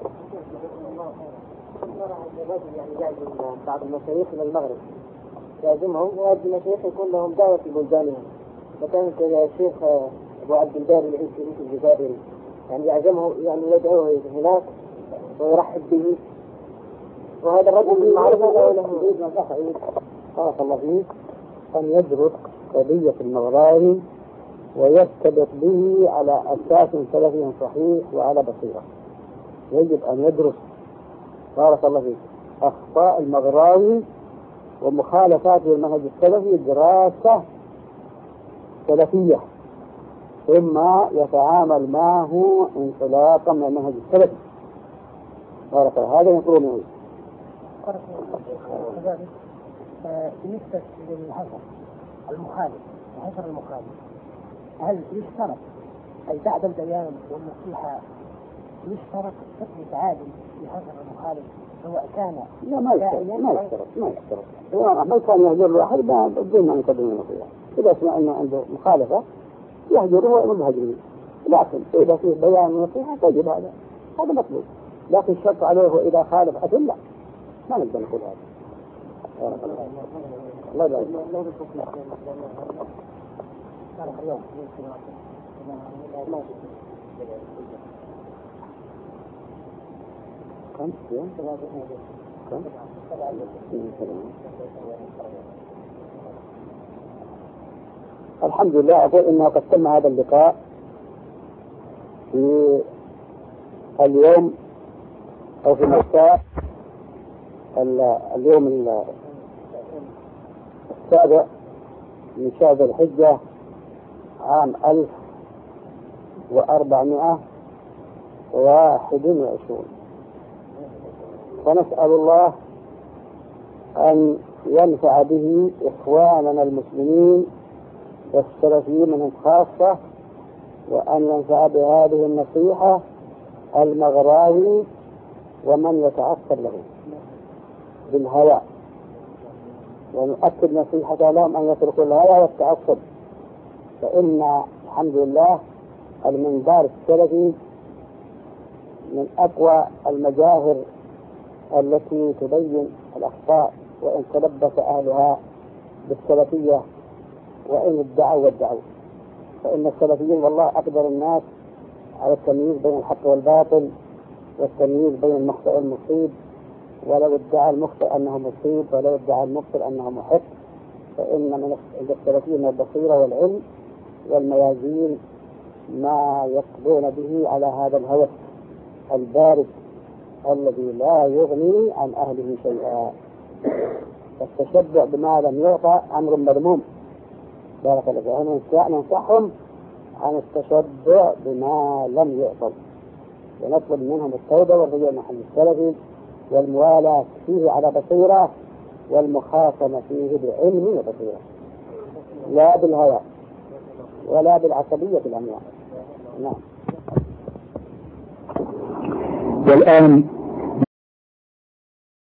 يعني يعزم بعض المشايخ من المغرب، يعزمهم ويعزم المشايخ يكون لهم دعوة في بلدانهم، مثلا الشيخ أبو عبد الباري العيسي في الجزائر، يعني يعزمه يعني يدعوه هناك ويرحب به، وهذا الرجل معروف له. بارك الله فيك أن يدرس قضية المغراوي ويرتبط به على أساس سلفي صحيح وعلى بصيرة. يجب أن يدرس بارك الله فيك أخطاء المغراوي ومخالفاته المنهج السلفي دراسة سلفية، ثم يتعامل معه انطلاقا من المنهج السلفي. بارك الله. هذا يقول منه. بالنسبة للحصر المخالف وحصر المخالف، هل يشترط أي بعد البيان والنصيحة يشترط حكم تعادل في حصر المخالف سواء كان؟ لا ما يشترط. ما كان يهجر الواحد بدون أن يقدم النصيحة. إذا سمع أنه عنده مخالفة يهجره ويهجره، لكن إذا فيه بيان ونصيحة تجب هذا مطلوب. لكن الشرط عليه إذا خالف أثم لا، ما نقدر نقول هذا. الله يبارك. الحمد لله. أقول إنه قد تم هذا اللقاء في اليوم أو في مساء اليوم السابع من شهر الحجة عام 1421، ونسأل الله أن ينفع به إخواننا المسلمين والسلفيين منهم خاصة، وأن ينفع بهذه النصيحة المغراوي ومن يتعثر له بالهوى، ونؤكد نصيحة لهم أن يتركوا الهوى والتعصب، فإن الحمد لله المنبر السلفي من أقوى المجاهر التي تبين الأخطاء وإن تلبس أهلها بالسلفية وإن ادعوا، فإن السلفيين والله أقدر الناس على التمييز بين الحق والباطل والتمييز بين المخطئ والمصيب، ولو ادعى المخطئ أنه مصيب ولو ادعى المبطل أنه محق، فإن من السلفيين البصيرة والعلم والميازين ما يقضون به على هذا الهوس البارد الذي لا يغني عن أهله شيئا. فالتشبع بما لم يعطى أمر مذموم. بارك الله فيك. ننصحهم عن التشبع بما لم يعطى، ونطلب منهم التوبة والرجوع محل السلفي والموالاة فيه على بصيرة والمخاصمة فيه بعلم وبصيرة، لا بالهوى ولا بالعصبية الأنواع. نعم. والآن